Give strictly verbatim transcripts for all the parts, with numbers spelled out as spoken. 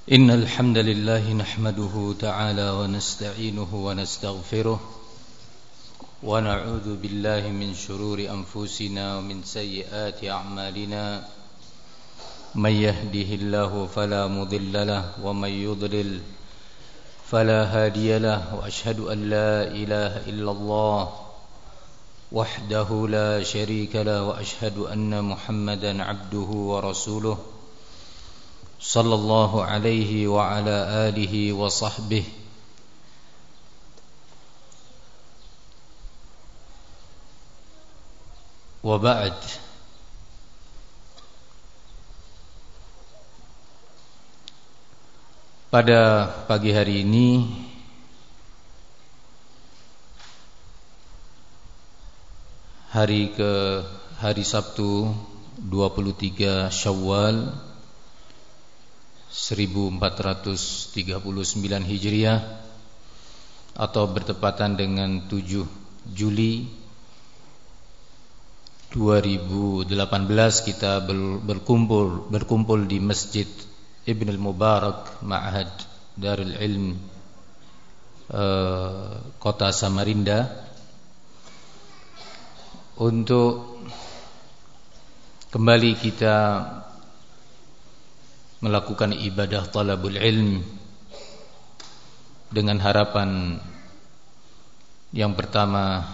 إن الحمد لله نحمده تعالى ونستعينه ونستغفره ونعوذ بالله من شرور أنفسنا ومن سيئات أعمالنا من يهده الله فلا مضل له ومن يضلل فلا هادي له وأشهد أن لا إله إلا الله وحده لا شريك له وأشهد أن محمدا عبده ورسوله صلى الله عليه وعلى آله وصحبه وبعد. Pada pagi hari ini hari ke hari Sabtu dua puluh tiga Syawal seribu empat ratus tiga puluh sembilan Hijriah atau bertepatan dengan tujuh Juli dua ribu delapan belas, kita berkumpul berkumpul di Masjid Ibn al-Mubarak Ma'had Darul Ilm eh, Kota Samarinda untuk kembali kita melakukan ibadah talabul ilm dengan harapan yang pertama,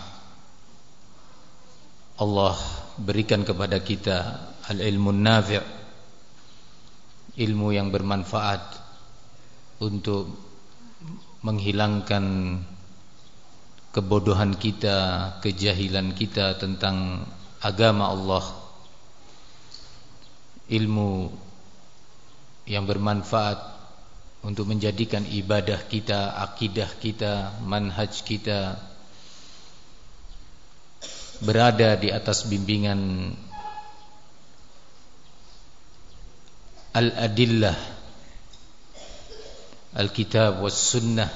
Allah berikan kepada kita al-ilmun nafi', ilmu yang bermanfaat untuk menghilangkan kebodohan kita, kejahilan kita tentang agama Allah, ilmu yang bermanfaat untuk menjadikan ibadah kita, akidah kita, manhaj kita berada di atas bimbingan al-adillah, al-kitab was sunnah.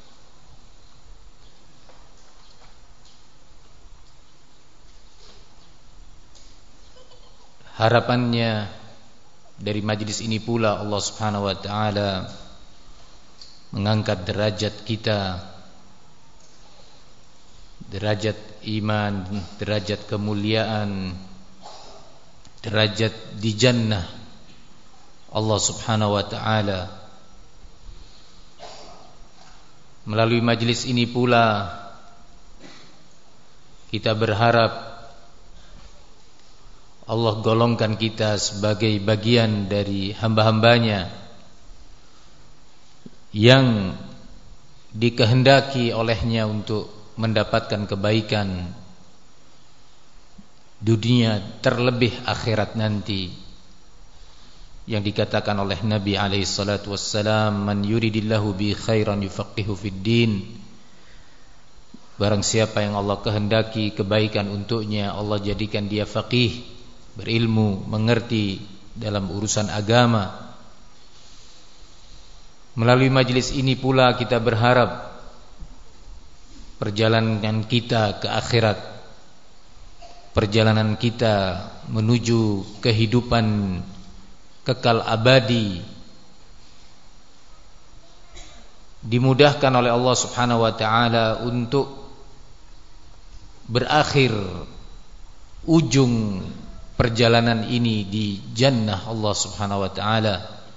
Harapannya dari majlis ini pula Allah Subhanahu wa taala mengangkat derajat kita, derajat iman, derajat kemuliaan, derajat di jannah Allah Subhanahu wa taala. Melalui majlis ini pula kita berharap Allah golongkan kita sebagai bagian dari hamba-hambanya yang dikehendaki olehnya untuk mendapatkan kebaikan dunia terlebih akhirat nanti, yang dikatakan oleh Nabi alaihi salatu wassalam, man yuridillahu bi khairan yufaqihu fid din. Barang siapa yang Allah kehendaki kebaikan untuknya, Allah jadikan dia faqih, berilmu, mengerti dalam urusan agama. Melalui majlis ini pula kita berharap perjalanan kita ke akhirat, perjalanan kita menuju kehidupan kekal abadi, dimudahkan oleh Allah Subhanahu wa taala untuk berakhir ujung perjalanan ini di jannah Allah Subhanahu wa taala,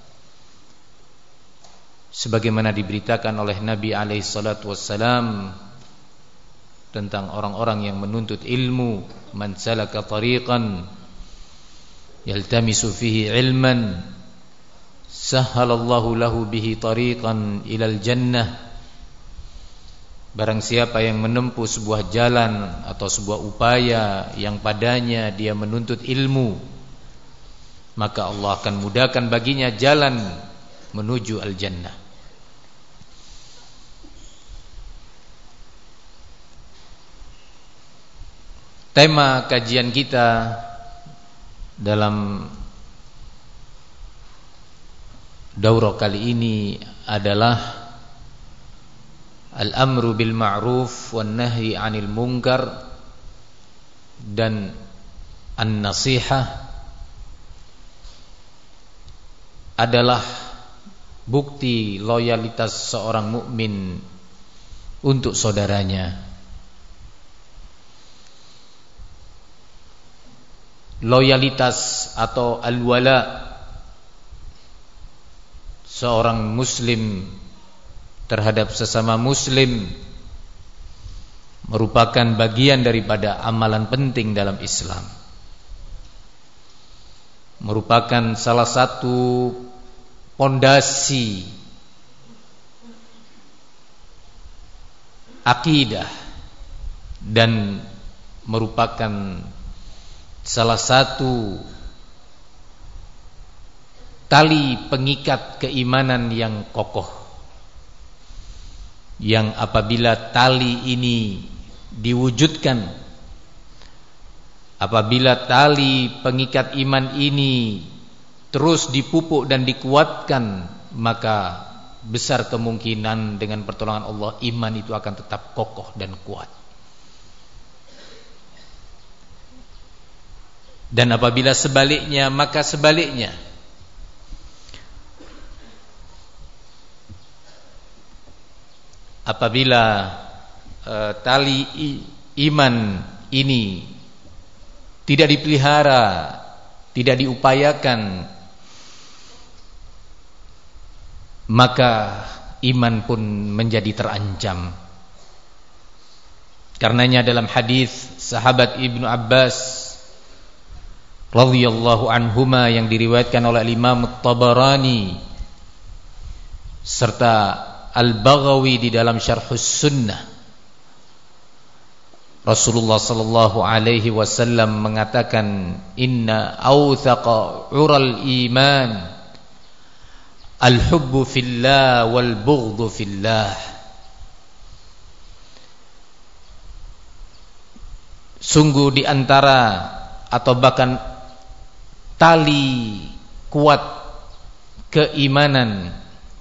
sebagaimana diberitakan oleh Nabi alaihi salatu wassalam tentang orang-orang yang menuntut ilmu, man salaka tariqan yaltamisu fihi ilman sahhalallahu lahu bihi tariqan ilal jannah. Barang siapa yang menempuh sebuah jalan atau sebuah upaya yang padanya dia menuntut ilmu, maka Allah akan mudahkan baginya jalan menuju al-jannah. Tema kajian kita dalam daurah kali ini adalah al-amru bil ma'ruf wan nahyi 'anil munkar dan an-nasihah adalah bukti loyalitas seorang mukmin untuk saudaranya. Loyalitas atau al-wala seorang muslim terhadap sesama muslim merupakan bagian daripada amalan penting dalam Islam. Merupakan salah satu pondasi akidah dan merupakan salah satu tali pengikat keimanan yang kokoh, yang apabila tali ini diwujudkan, apabila tali pengikat iman ini terus dipupuk dan dikuatkan, maka besar kemungkinan dengan pertolongan Allah iman itu akan tetap kokoh dan kuat. Dan apabila sebaliknya, maka sebaliknya. Apabila uh, tali i, iman ini tidak dipelihara, tidak diupayakan, maka iman pun menjadi terancam. Karenanya dalam hadis sahabat Ibnu Abbas radhiyallahu anhuma yang diriwayatkan oleh Imam At-Tabarani serta Al-Baghawi di dalam Syarhus Sunnah, Rasulullah sallallahu alaihi wasallam mengatakan, inna awthaqa ural iman al-hubbu fillah wal bughdhu fillah. Sungguh di antara atau bahkan tali kuat keimanan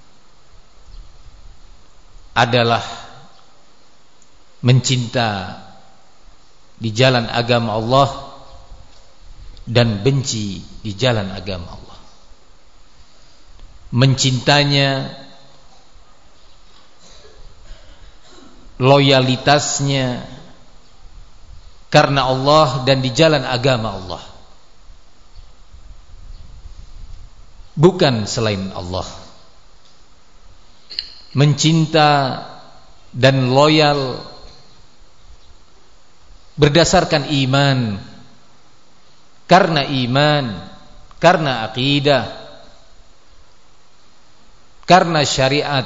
adalah mencinta di jalan agama Allah dan benci di jalan agama Allah. Mencintanya, loyalitasnya karena Allah dan di jalan agama Allah, bukan selain Allah. Mencinta dan loyal berdasarkan iman, karena iman, karena akidah, karena syariat,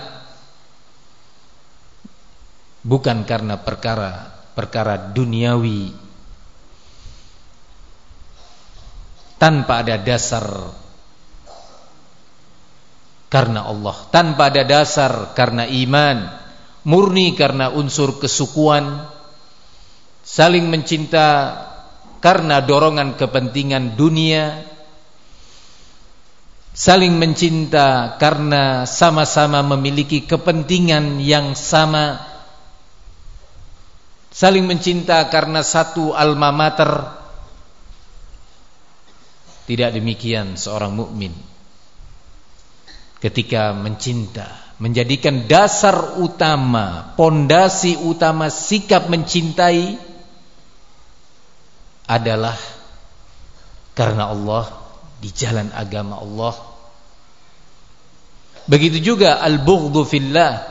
bukan karena perkara-perkara duniawi tanpa ada dasar karena Allah, tanpa ada dasar karena iman, murni karena unsur kesukuan, saling mencinta karena dorongan kepentingan dunia, saling mencinta karena sama-sama memiliki kepentingan yang sama, saling mencinta karena satu alma mater. Tidak demikian seorang mukmin. Ketika mencinta, menjadikan dasar utama, pondasi utama sikap mencintai adalah karena Allah, di jalan agama Allah. Begitu juga al-bughdhu fillah,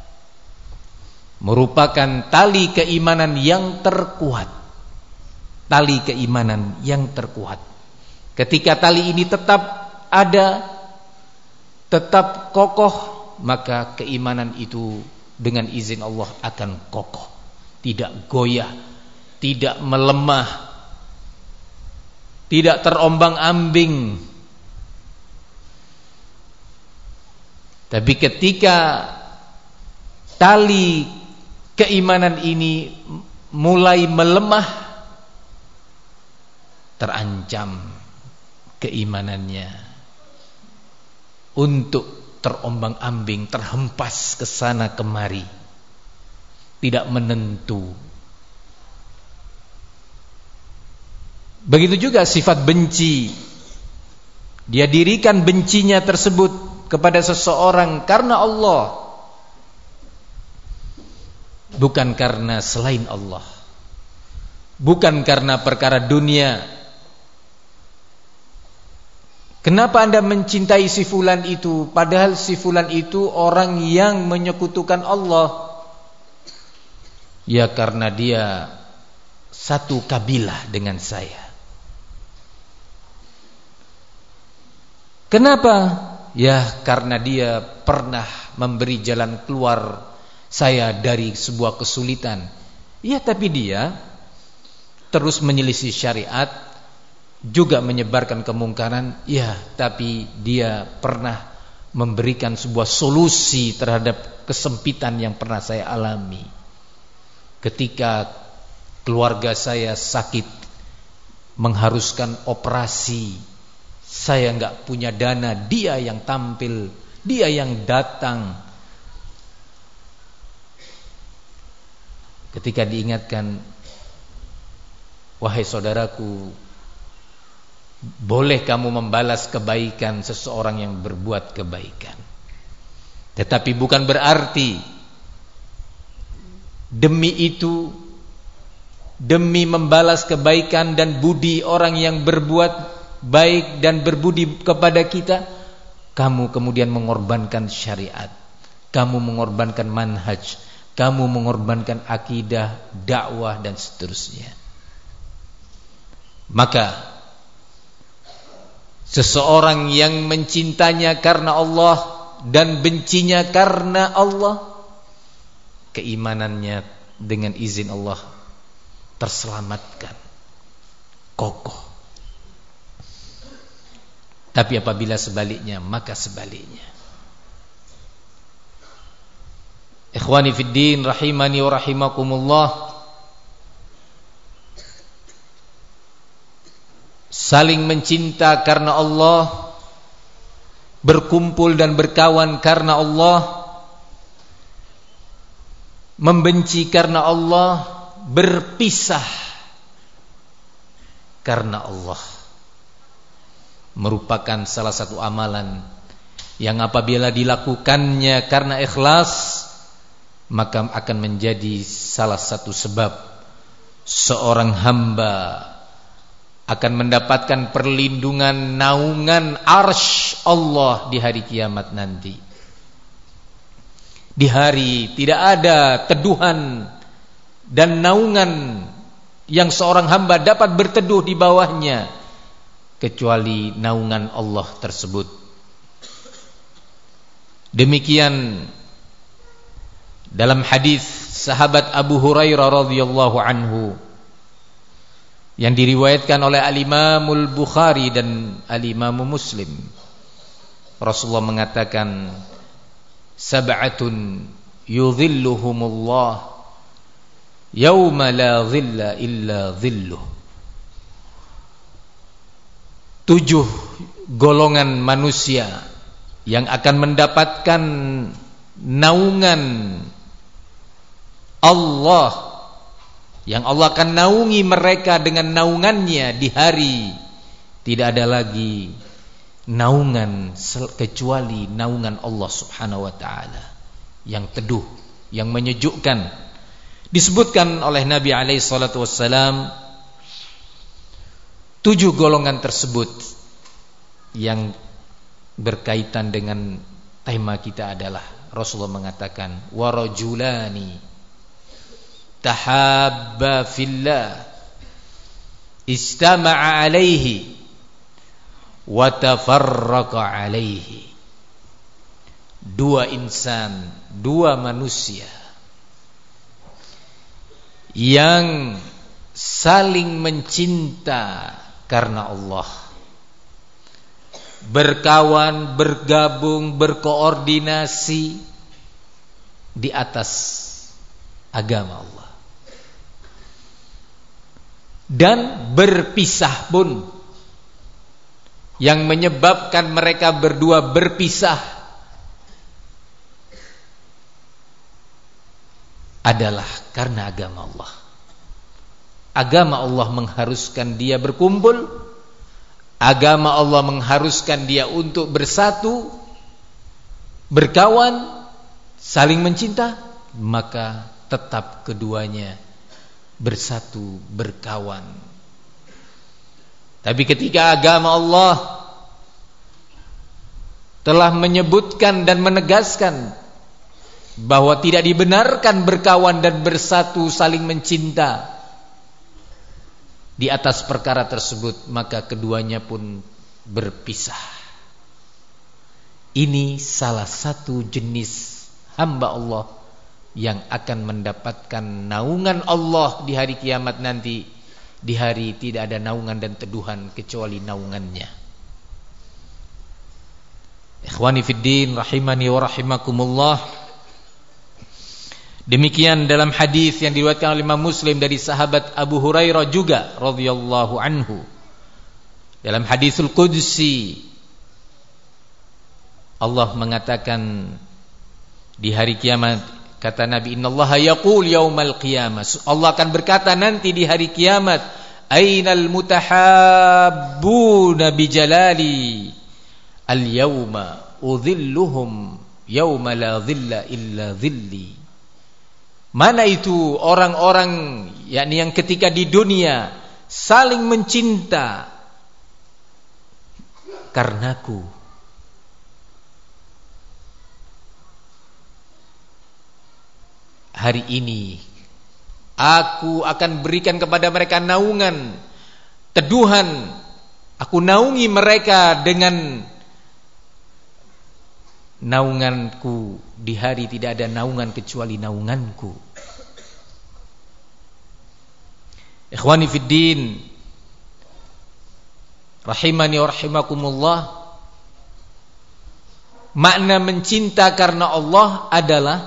merupakan tali keimanan yang terkuat. Tali keimanan yang terkuat. Ketika tali ini tetap ada, tetap kokoh, maka keimanan itu dengan izin Allah akan kokoh, tidak goyah, tidak melemah, tidak terombang-ambing. Tapi ketika tali keimanan ini mulai melemah, terancam keimanannya untuk terombang-ambing, terhempas ke sana kemari, tidak menentu. Begitu juga sifat benci. Dia dirikan bencinya tersebut kepada seseorang karena Allah, bukan karena selain Allah, bukan karena perkara dunia. Kenapa Anda mencintai si fulan itu, padahal si fulan itu orang yang menyekutukan Allah? Ya karena dia satu kabilah dengan saya. Kenapa? Ya karena dia pernah memberi jalan keluar saya dari sebuah kesulitan. Ya tapi dia terus menyelisih syariat, juga menyebarkan kemungkaran. Ya tapi dia pernah memberikan sebuah solusi terhadap kesempitan yang pernah saya alami. Ketika keluarga saya sakit, mengharuskan operasi, saya enggak punya dana, dia yang tampil, dia yang datang. Ketika diingatkan, wahai saudaraku, boleh kamu membalas kebaikan seseorang yang berbuat kebaikan, tetapi bukan berarti demi itu, demi membalas kebaikan dan budi orang yang berbuat baik dan berbudi kepada kita, kamu kemudian mengorbankan syariat, kamu mengorbankan manhaj, kamu mengorbankan akidah, dakwah dan seterusnya. Maka seseorang yang mencintanya karena Allah dan bencinya karena Allah, keimanannya dengan izin Allah terselamatkan, kokoh. Tapi apabila sebaliknya, maka sebaliknya. Ikhwani fid din rahimani wa rahimakumullah, saling mencinta karena Allah, berkumpul dan berkawan karena Allah, membenci karena Allah, berpisah karena Allah, merupakan salah satu amalan yang apabila dilakukannya karena ikhlas, maka akan menjadi salah satu sebab seorang hamba akan mendapatkan perlindungan naungan arsy Allah di hari kiamat nanti. Di hari tidak ada teduhan dan naungan yang seorang hamba dapat berteduh di bawahnya kecuali naungan Allah tersebut. Demikian dalam hadis sahabat Abu Hurairah radhiyallahu anhu yang diriwayatkan oleh Al-Imamul Bukhari dan Al-Imam Muslim, Rasulullah mengatakan, sab'atun yudhilluhumullah yauma la dhilla illa dhilluh. Tujuh golongan manusia yang akan mendapatkan naungan Allah, yang Allah akan naungi mereka dengan naungannya di hari tidak ada lagi naungan kecuali naungan Allah Subhanahu wa taala yang teduh, yang menyejukkan. Disebutkan oleh Nabi alaihi salatu wassalam tujuh golongan tersebut yang berkaitan dengan tema kita adalah, Rasulullah mengatakan, wa rajulani tahabba fillah istama'a alaihi wa tafarraqa alaihi. Dua insan, dua manusia yang saling mencinta karena Allah, berkawan, bergabung, berkoordinasi di atas agama Allah, dan berpisah pun. Yang menyebabkan mereka berdua berpisah adalah karena agama Allah. Agama Allah mengharuskan dia berkumpul, agama Allah mengharuskan dia untuk bersatu, berkawan, saling mencinta, maka tetap keduanya bersatu, berkawan. Tapi ketika agama Allah telah menyebutkan dan menegaskan bahwa tidak dibenarkan berkawan dan bersatu saling mencinta di atas perkara tersebut, maka keduanya pun berpisah. Ini salah satu jenis hamba Allah yang akan mendapatkan naungan Allah di hari kiamat nanti, di hari tidak ada naungan dan teduhan kecuali naungannya. Ikhwani fiddin rahimani wa rahimakumullah. Demikian dalam hadis yang diriwayatkan oleh Imam Muslim dari sahabat Abu Hurairah juga radhiyallahu anhu. Dalam hadisul qudsi Allah mengatakan di hari kiamat, kata Nabi, innallaha yaqul yaumal qiyamah, Allah akan berkata nanti di hari kiamat, ainal mutahabbuna bijalali al-yawma udhilluhum yawma la dhilla illa dhilli. Mana itu orang-orang yakni yang ketika di dunia saling mencinta karenaku. Hari ini aku akan berikan kepada mereka naungan, teduhan. Aku naungi mereka dengan naunganku. Di hari tidak ada naungan kecuali naunganku. Ikhwani fiddin rahimani wa rahimakumullah. Makna mencinta karena Allah adalah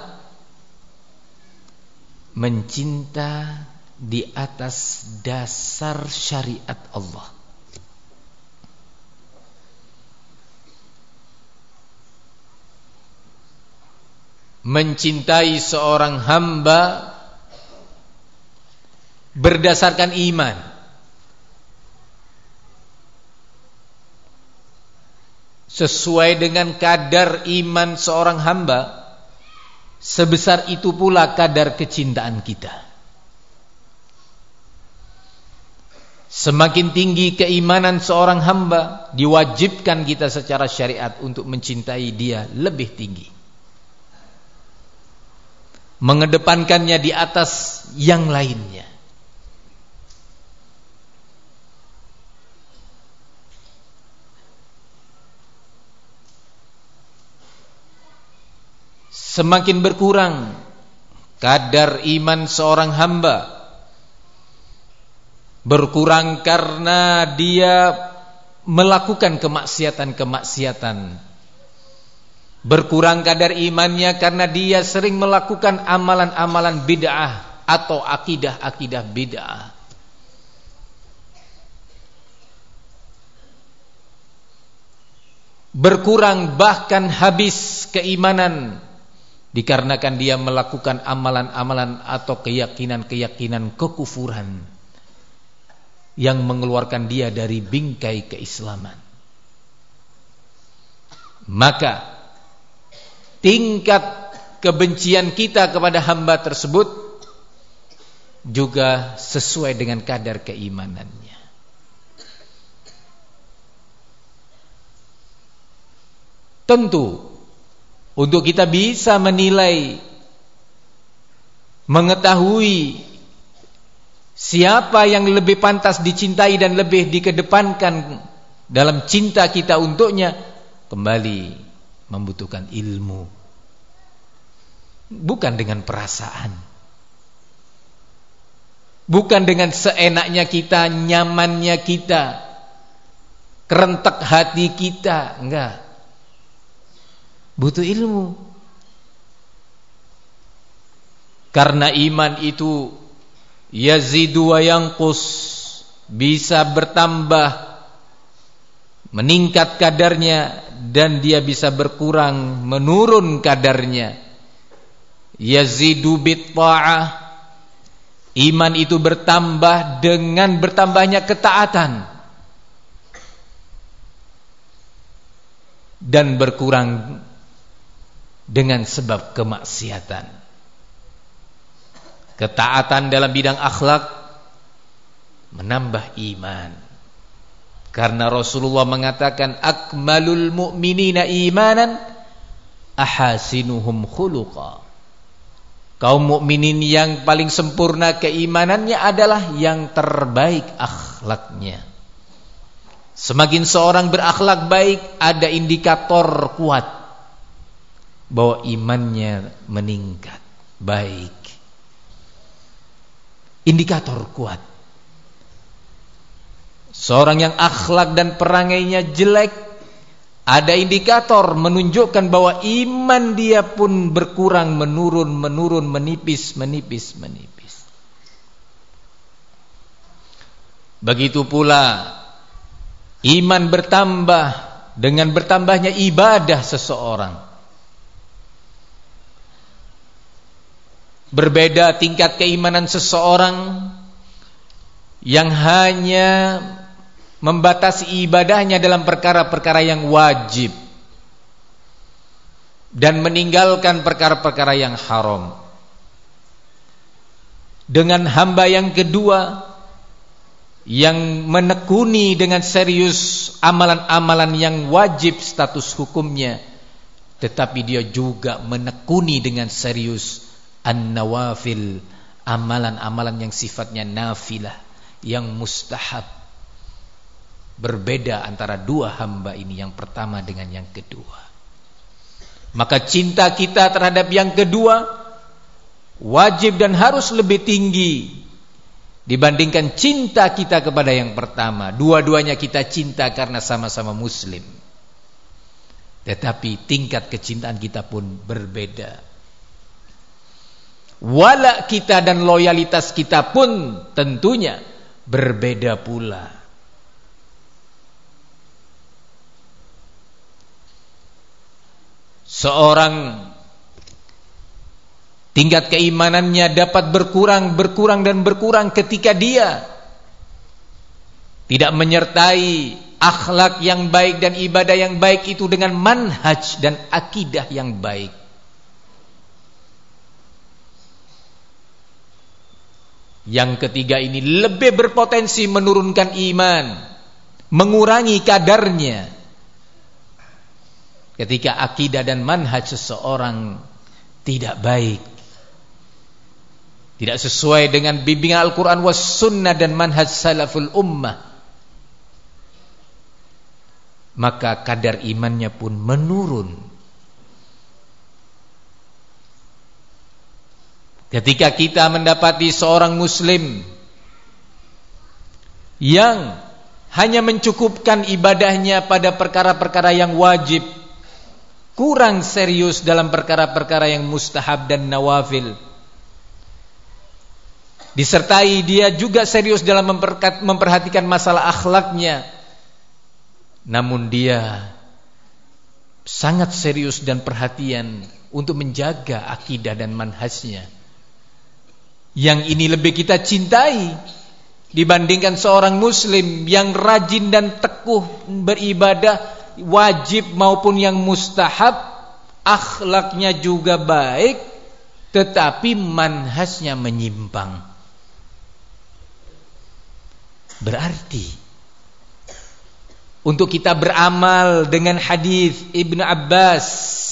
mencinta di atas dasar syariat Allah. Mencintai seorang hamba berdasarkan iman, sesuai dengan kadar iman seorang hamba, sebesar itu pula kadar kecintaan kita. Semakin tinggi keimanan seorang hamba, diwajibkan kita secara syariat untuk mencintai dia lebih tinggi, mengedepankannya di atas yang lainnya. Semakin berkurang kadar iman seorang hamba, berkurang karena dia melakukan kemaksiatan-kemaksiatan, berkurang kadar imannya karena dia sering melakukan amalan-amalan bid'ah atau akidah-akidah bid'ah. Berkurang bahkan habis keimanan dikarenakan dia melakukan amalan-amalan atau keyakinan-keyakinan kekufuran yang mengeluarkan dia dari bingkai keislaman. Maka tingkat kebencian kita kepada hamba tersebut juga sesuai dengan kadar keimanannya. Tentu untuk kita bisa menilai, mengetahui siapa yang lebih pantas dicintai dan lebih dikedepankan dalam cinta kita untuknya, kembali membutuhkan ilmu, bukan dengan perasaan, bukan dengan seenaknya kita, nyamannya kita, kerentek hati kita, enggak. Butuh ilmu. Karena iman itu yazidu wa yanqus, bisa bertambah, meningkat kadarnya, dan dia bisa berkurang, menurun kadarnya. Yazidu bit ta'ah, iman itu bertambah dengan bertambahnya ketaatan, dan berkurang dengan sebab kemaksiatan. Ketaatan dalam bidang akhlak menambah iman. Karena Rasulullah mengatakan akmalul mu'minina imanan ahasinuhum khuluqa. Kaum mukminin yang paling sempurna keimanannya adalah yang terbaik akhlaknya. Semakin seorang berakhlak baik, ada indikator kuat bahwa imannya meningkat baik. Indikator kuat. Seorang yang akhlak dan perangainya jelek, ada indikator menunjukkan bahwa iman dia pun berkurang, menurun, menurun, menipis, menipis, menipis. Begitu pula iman bertambah dengan bertambahnya ibadah seseorang. Berbeda tingkat keimanan seseorang yang hanya membatasi ibadahnya dalam perkara-perkara yang wajib dan meninggalkan perkara-perkara yang haram, dengan hamba yang kedua yang menekuni dengan serius amalan-amalan yang wajib status hukumnya, tetapi dia juga menekuni dengan serius an-nawafil, amalan-amalan yang sifatnya nafilah, yang mustahab. Berbeda antara dua hamba ini, yang pertama dengan yang kedua. Maka cinta kita terhadap yang kedua wajib dan harus lebih tinggi dibandingkan cinta kita kepada yang pertama. Dua-duanya kita cinta karena sama-sama muslim, tetapi tingkat kecintaan kita pun berbeda. Wala kita dan loyalitas kita pun tentunya berbeda pula. Seorang tingkat keimanannya dapat berkurang, berkurang dan berkurang ketika dia tidak menyertai akhlak yang baik dan ibadah yang baik itu dengan manhaj dan akidah yang baik. Yang ketiga ini lebih berpotensi menurunkan iman, mengurangi kadarnya. Ketika akidah dan manhaj seseorang tidak baik, tidak sesuai dengan bimbingan Al-Quran was sunnah dan manhaj salaful ummah, maka kadar imannya pun menurun. Ketika kita mendapati seorang muslim yang hanya mencukupkan ibadahnya pada perkara-perkara yang wajib, kurang serius dalam perkara-perkara yang mustahab dan nawafil, disertai dia juga serius dalam memperhatikan masalah akhlaknya, namun dia sangat serius dan perhatian untuk menjaga akidah dan manhajnya. Yang ini lebih kita cintai dibandingkan seorang muslim yang rajin dan teguh beribadah wajib maupun yang mustahab, akhlaknya juga baik, tetapi manhajnya menyimpang. Berarti untuk kita beramal dengan hadis Ibnu Abbas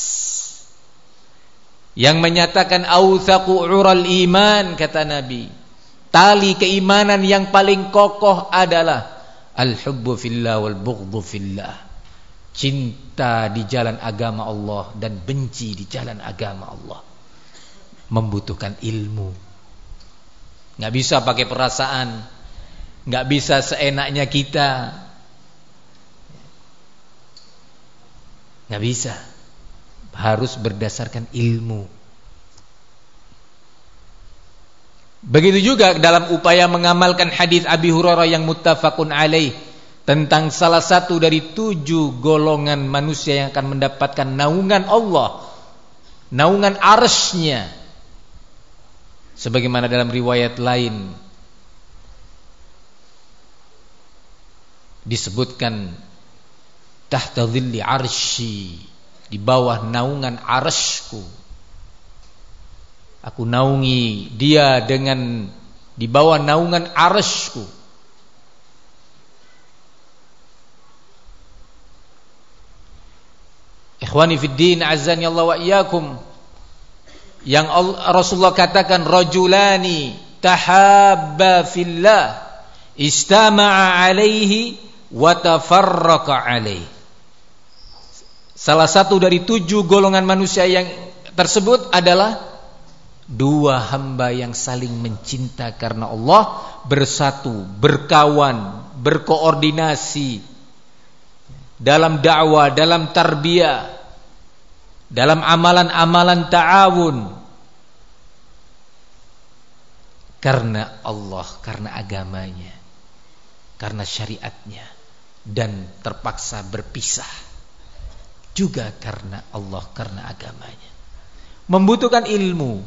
yang menyatakan authaqu ural iman, kata Nabi, tali keimanan yang paling kokoh adalah al-hubbu fillah wal bughdhu fillah, cinta di jalan agama Allah dan benci di jalan agama Allah. Membutuhkan ilmu, nggak bisa pakai perasaan, nggak bisa seenaknya kita, nggak bisa, harus berdasarkan ilmu. Begitu juga dalam upaya mengamalkan hadis Abi Hurairah yang muttafaqun alaih tentang salah satu dari tujuh golongan manusia yang akan mendapatkan naungan Allah, naungan arsy-Nya, sebagaimana dalam riwayat lain disebutkan tahta dhilli arsy di bawah naungan arsy-Ku. Aku naungi dia dengan di bawah naungan arsy-Ku. Ikhwani fid din, azani Allah wa iyyakum. Yang Allah, Rasulullah katakan rajulani tahabba fillah istama'a alaihi wa tafarraqa alaihi. Salah satu dari tujuh golongan manusia yang tersebut adalah dua hamba yang saling mencinta karena Allah, bersatu, berkawan, berkoordinasi dalam dakwah, dalam tarbiyah, dalam amalan-amalan ta'awun karena Allah, karena agamanya, karena syariatnya, dan terpaksa berpisah juga karena Allah, karena agamanya. Membutuhkan ilmu,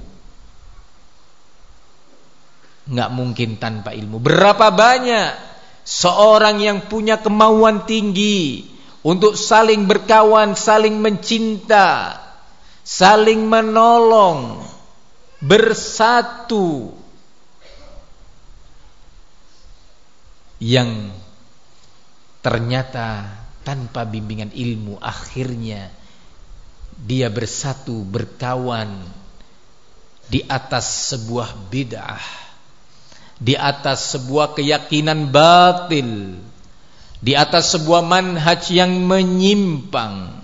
nggak mungkin tanpa ilmu. Berapa banyak seorang yang punya kemauan tinggi untuk saling berkawan, saling mencinta, saling menolong, bersatu, yang ternyata tanpa bimbingan ilmu akhirnya dia bersatu, berkawan di atas sebuah bid'ah, di atas sebuah keyakinan batil, di atas sebuah manhaj yang menyimpang.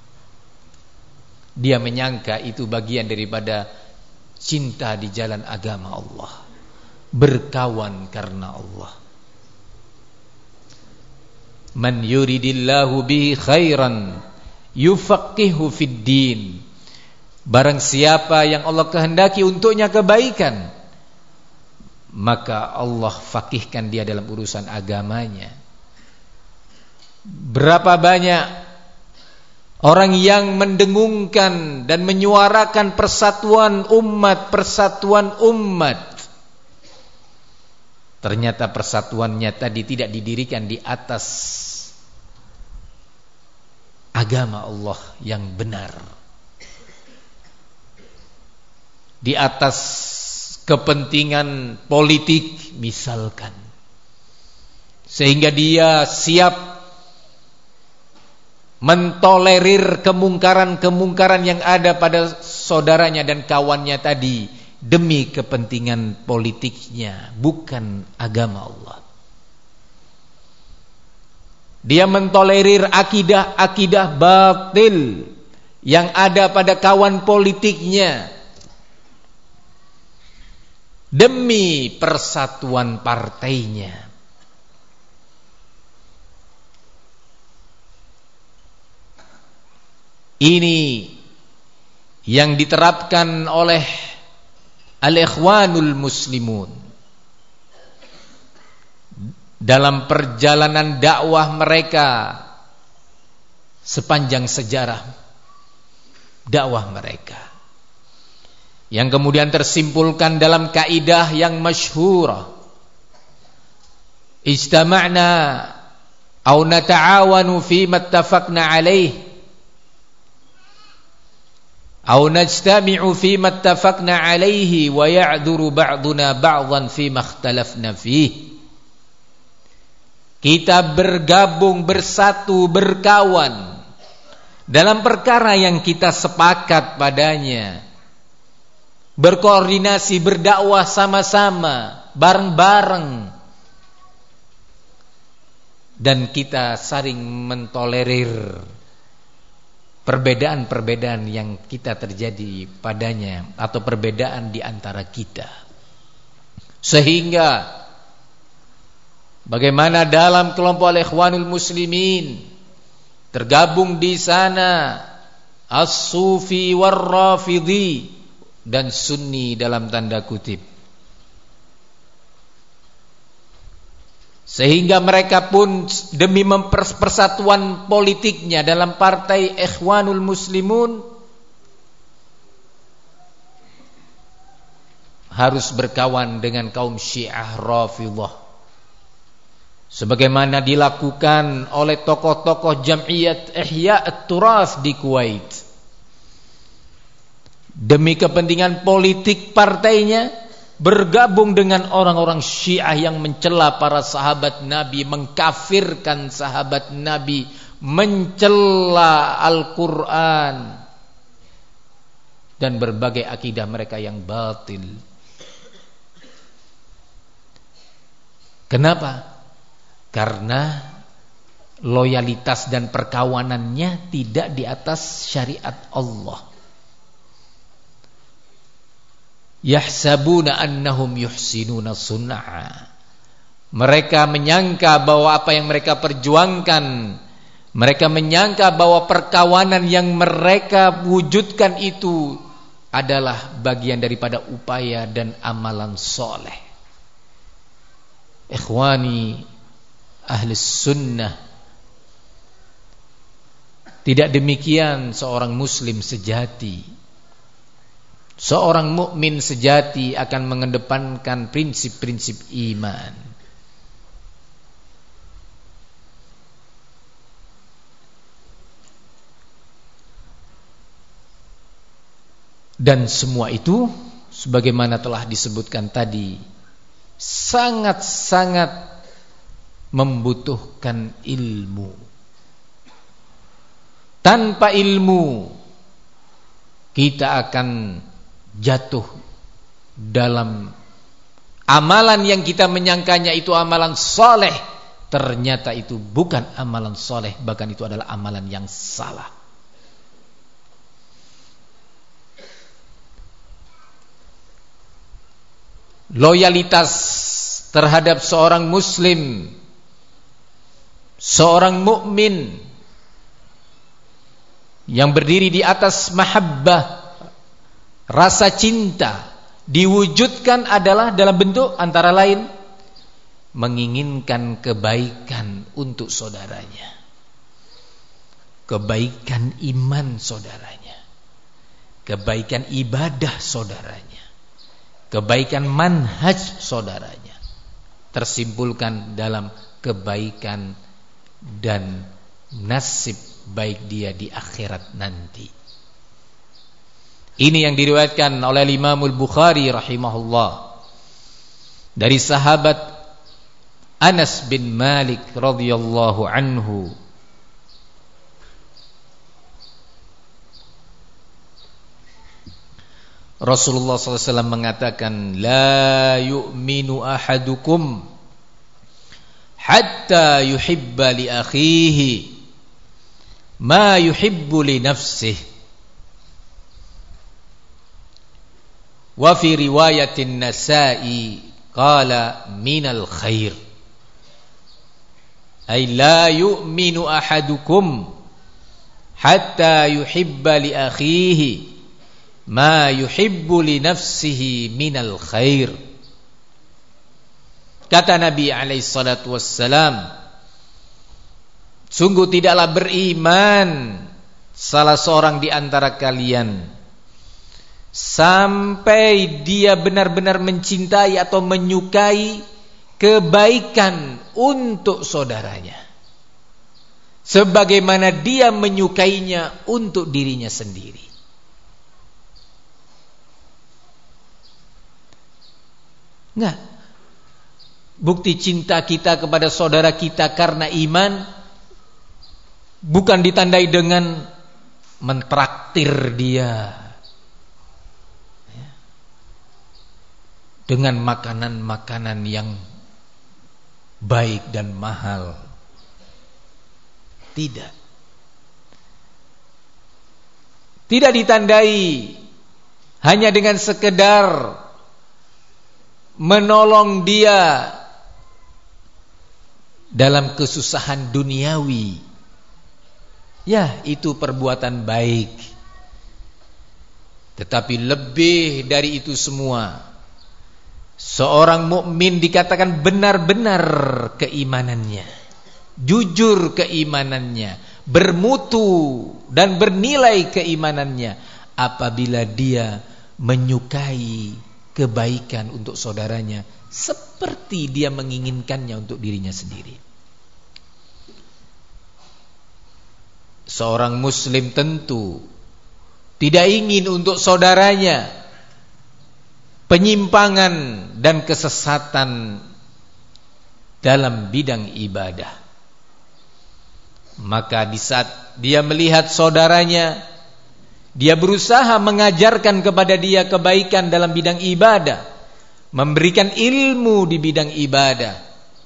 Dia menyangka itu bagian daripada cinta di jalan agama Allah, berkawan karena Allah. Man yuridillahu bihi khairan yufaqihu fid din. Barang siapa yang Allah kehendaki untuknya kebaikan, maka Allah faqihkan dia dalam urusan agamanya. Berapa banyak orang yang mendengungkan dan menyuarakan persatuan umat, persatuan umat, ternyata persatuannya tadi tidak didirikan di atas agama Allah yang benar, di atas kepentingan politik misalkan, sehingga dia siap mentolerir kemungkaran-kemungkaran yang ada pada saudaranya dan kawannya tadi demi kepentingan politiknya, bukan agama Allah. Dia mentolerir akidah-akidah batil yang ada pada kawan politiknya demi persatuan partainya. Ini yang diterapkan oleh al-ikhwanul muslimun dalam perjalanan dakwah mereka sepanjang sejarah dakwah mereka, yang kemudian tersimpulkan dalam kaidah yang masyhur, istama'na aw nata'awanu fi mattafaqna alaih aw najtami'u fi mattafaqna alaihi wa ya'dhuru ba'duna ba'dhan fi makhtalafna fihi. Kita bergabung, bersatu, berkawan dalam perkara yang kita sepakat padanya, berkoordinasi, berdakwah sama-sama, bareng-bareng, dan kita saling mentolerir perbedaan-perbedaan yang kita terjadi padanya atau perbedaan di antara kita. Sehingga bagaimana dalam kelompok al-ikhwanul muslimin tergabung di sana as-sufi war-rafidhi dan sunni dalam tanda kutip, sehingga mereka pun demi mempersatuan politiknya dalam partai Ikhwanul Muslimun harus berkawan dengan kaum Syiah Rafidhah, sebagaimana dilakukan oleh tokoh-tokoh Jam'iyat Ihya At-Turath di Kuwait. Demi kepentingan politik partainya, bergabung dengan orang-orang Syiah yang mencela para sahabat Nabi, mengkafirkan sahabat Nabi, mencela Al-Quran, dan berbagai akidah mereka yang batil. Kenapa? Karena loyalitas dan perkawanannya tidak di atas syariat Allah. Yahsabuna annahum yuhsinuna sun'a. Mereka menyangka bahwa apa yang mereka perjuangkan, mereka menyangka bahwa perkawanan yang mereka wujudkan itu adalah bagian daripada upaya dan amalan soleh. Ikhwani ahli sunnah, tidak demikian seorang muslim sejati. Seorang mukmin sejati akan mengedepankan prinsip-prinsip iman. Dan semua itu sebagaimana telah disebutkan tadi, sangat-sangat membutuhkan ilmu. Tanpa ilmu kita akan jatuh dalam amalan yang kita menyangkanya itu amalan soleh, ternyata itu bukan amalan soleh, bahkan itu adalah amalan yang salah. Loyalitas terhadap seorang muslim, seorang mukmin yang berdiri di atas mahabbah, rasa cinta, diwujudkan adalah dalam bentuk antara lain menginginkan kebaikan untuk saudaranya, kebaikan iman saudaranya, kebaikan ibadah saudaranya, kebaikan manhaj saudaranya, tersimpulkan dalam kebaikan dan nasib baik dia di akhirat nanti. Ini yang diriwayatkan oleh Imam Al-Bukhari rahimahullah dari sahabat Anas bin Malik radhiyallahu anhu. Rasulullah sallallahu alaihi wasallam mengatakan, la yu'minu ahadukum hatta yuhibba li akhihi ma yuhibbu li nafsihi. Wa fi riwayatin Nasa'i qala minal khair. Ay la yu'minu ahadukum hatta yuhibba li akhihi ma yuhibbu li nafsihi minal khair. Kata Nabi alaihi salatu wassalam, sungguh tidaklah beriman salah seorang di antara kalian sampai dia benar-benar mencintai atau menyukai kebaikan untuk saudaranya sebagaimana dia menyukainya untuk dirinya sendiri. Enggak. Bukti cinta kita kepada saudara kita karena iman bukan ditandai dengan mentraktir dia dengan makanan-makanan yang baik dan mahal. Tidak. Tidak ditandai hanya dengan sekedar menolong dia dalam kesusahan duniawi. Ya, itu perbuatan baik. Tetapi lebih dari itu semua, seorang mukmin dikatakan benar-benar keimanannya, jujur keimanannya, bermutu dan bernilai keimanannya apabila dia menyukai kebaikan untuk saudaranya seperti dia menginginkannya untuk dirinya sendiri. seorang muslim tentu tidak ingin untuk saudaranya penyimpangan dan kesesatan dalam bidang ibadah. Maka di saat dia melihat saudaranya, dia berusaha mengajarkan kepada dia kebaikan dalam bidang ibadah, memberikan ilmu di bidang ibadah.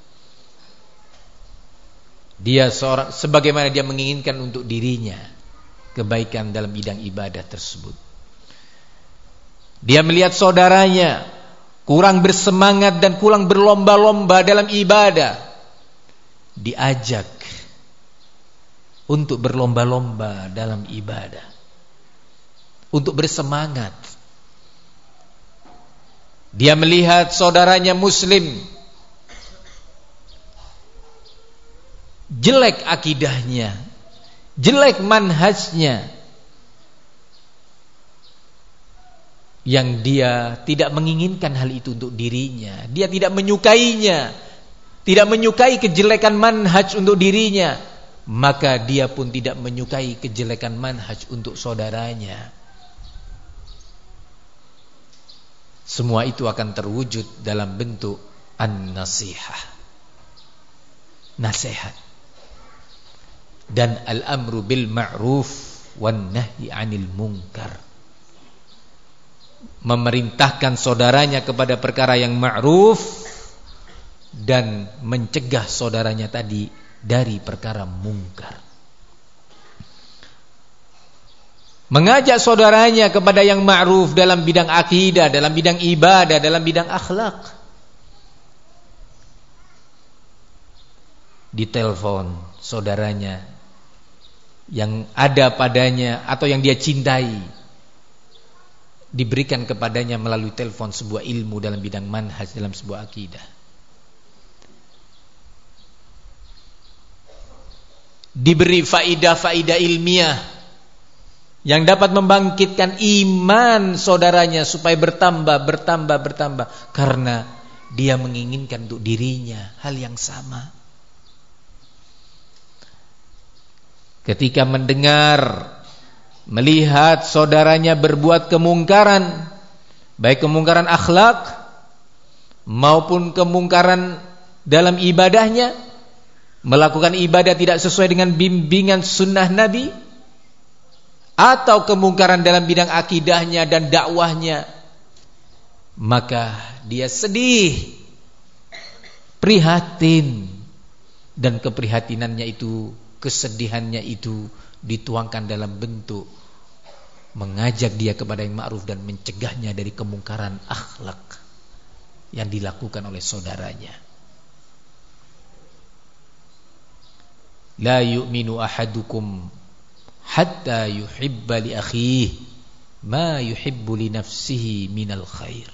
Dia seorang, sebagaimana dia menginginkan untuk dirinya kebaikan dalam bidang ibadah tersebut. Dia melihat saudaranya kurang bersemangat dan kurang berlomba-lomba dalam ibadah, diajak untuk berlomba-lomba dalam ibadah, untuk bersemangat. Dia melihat saudaranya muslim jelek akidahnya, jelek manhajnya, yang dia tidak menginginkan hal itu untuk dirinya. Dia tidak menyukainya, tidak menyukai kejelekan manhaj untuk dirinya, maka dia pun tidak menyukai kejelekan manhaj untuk saudaranya. Semua itu akan terwujud dalam bentuk an-nasihah, nasihat, dan al-amru bil ma'ruf wan nahyi 'anil munkar. Memerintahkan saudaranya kepada perkara yang ma'ruf dan mencegah saudaranya tadi dari perkara mungkar. Mengajak saudaranya kepada yang ma'ruf dalam bidang akidah, dalam bidang ibadah, dalam bidang akhlak. Ditelepon saudaranya yang ada padanya atau yang dia cintai, diberikan kepadanya melalui telepon sebuah ilmu dalam bidang manhaj, dalam sebuah akidah. Diberi faidah-faidah ilmiah yang dapat membangkitkan iman saudaranya supaya bertambah, bertambah, bertambah, karena dia menginginkan untuk dirinya hal yang sama. Ketika mendengar, melihat saudaranya berbuat kemungkaran, baik kemungkaran akhlak maupun kemungkaran dalam ibadahnya, melakukan ibadah tidak sesuai dengan bimbingan sunnah Nabi, atau kemungkaran dalam bidang akidahnya dan dakwahnya, maka dia sedih, prihatin, dan keprihatinannya itu, kesedihannya itu dituangkan dalam bentuk mengajak dia kepada yang ma'ruf dan mencegahnya dari kemungkaran akhlak yang dilakukan oleh saudaranya. La yu'minu ahadukum hatta yuhibba li akhihi ma yuhibbu li nafsihi minal khair.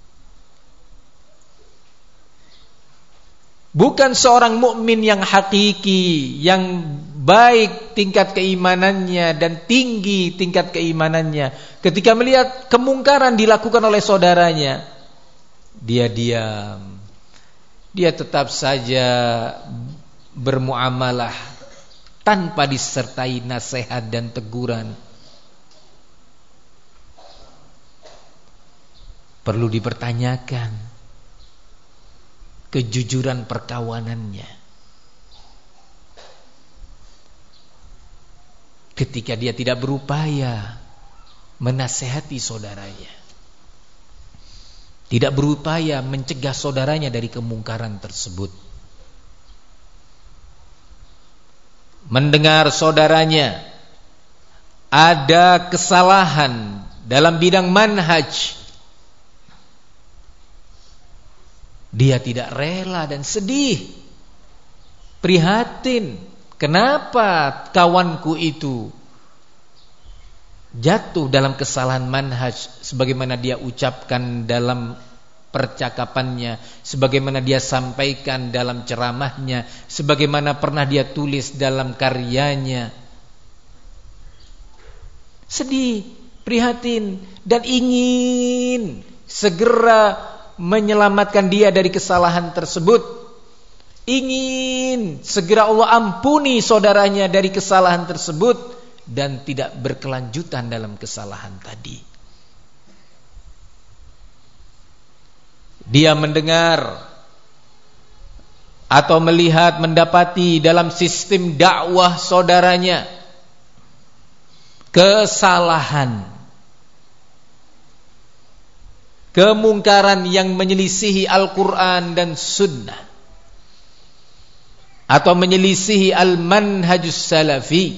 Bukan seorang mukmin yang hakiki, yang baik tingkat keimanannya dan tinggi tingkat keimanannya, ketika melihat kemungkaran dilakukan oleh saudaranya, dia diam, dia tetap saja bermuamalah tanpa disertai nasihat dan teguran. Perlu dipertanyakan kejujuran perkawanannya. Ketika dia tidak berupaya menasehati saudaranya, tidak berupaya mencegah saudaranya dari kemungkaran tersebut, mendengar saudaranya ada kesalahan dalam bidang manhaj, dia tidak rela dan sedih, prihatin. Kenapa kawanku itu jatuh dalam kesalahan manhaj, sebagaimana dia ucapkan dalam percakapannya, sebagaimana dia sampaikan dalam ceramahnya, sebagaimana pernah dia tulis dalam karyanya. Sedih, prihatin, dan ingin segera menyelamatkan dia dari kesalahan tersebut, ingin segera Allah ampuni saudaranya dari kesalahan tersebut dan tidak berkelanjutan dalam kesalahan tadi. Dia mendengar atau melihat, mendapati dalam sistem dakwah saudaranya kesalahan, kemungkaran yang menyelisihi Al-Quran dan Sunnah, atau menyelisihi Al-Manhajus Salafi,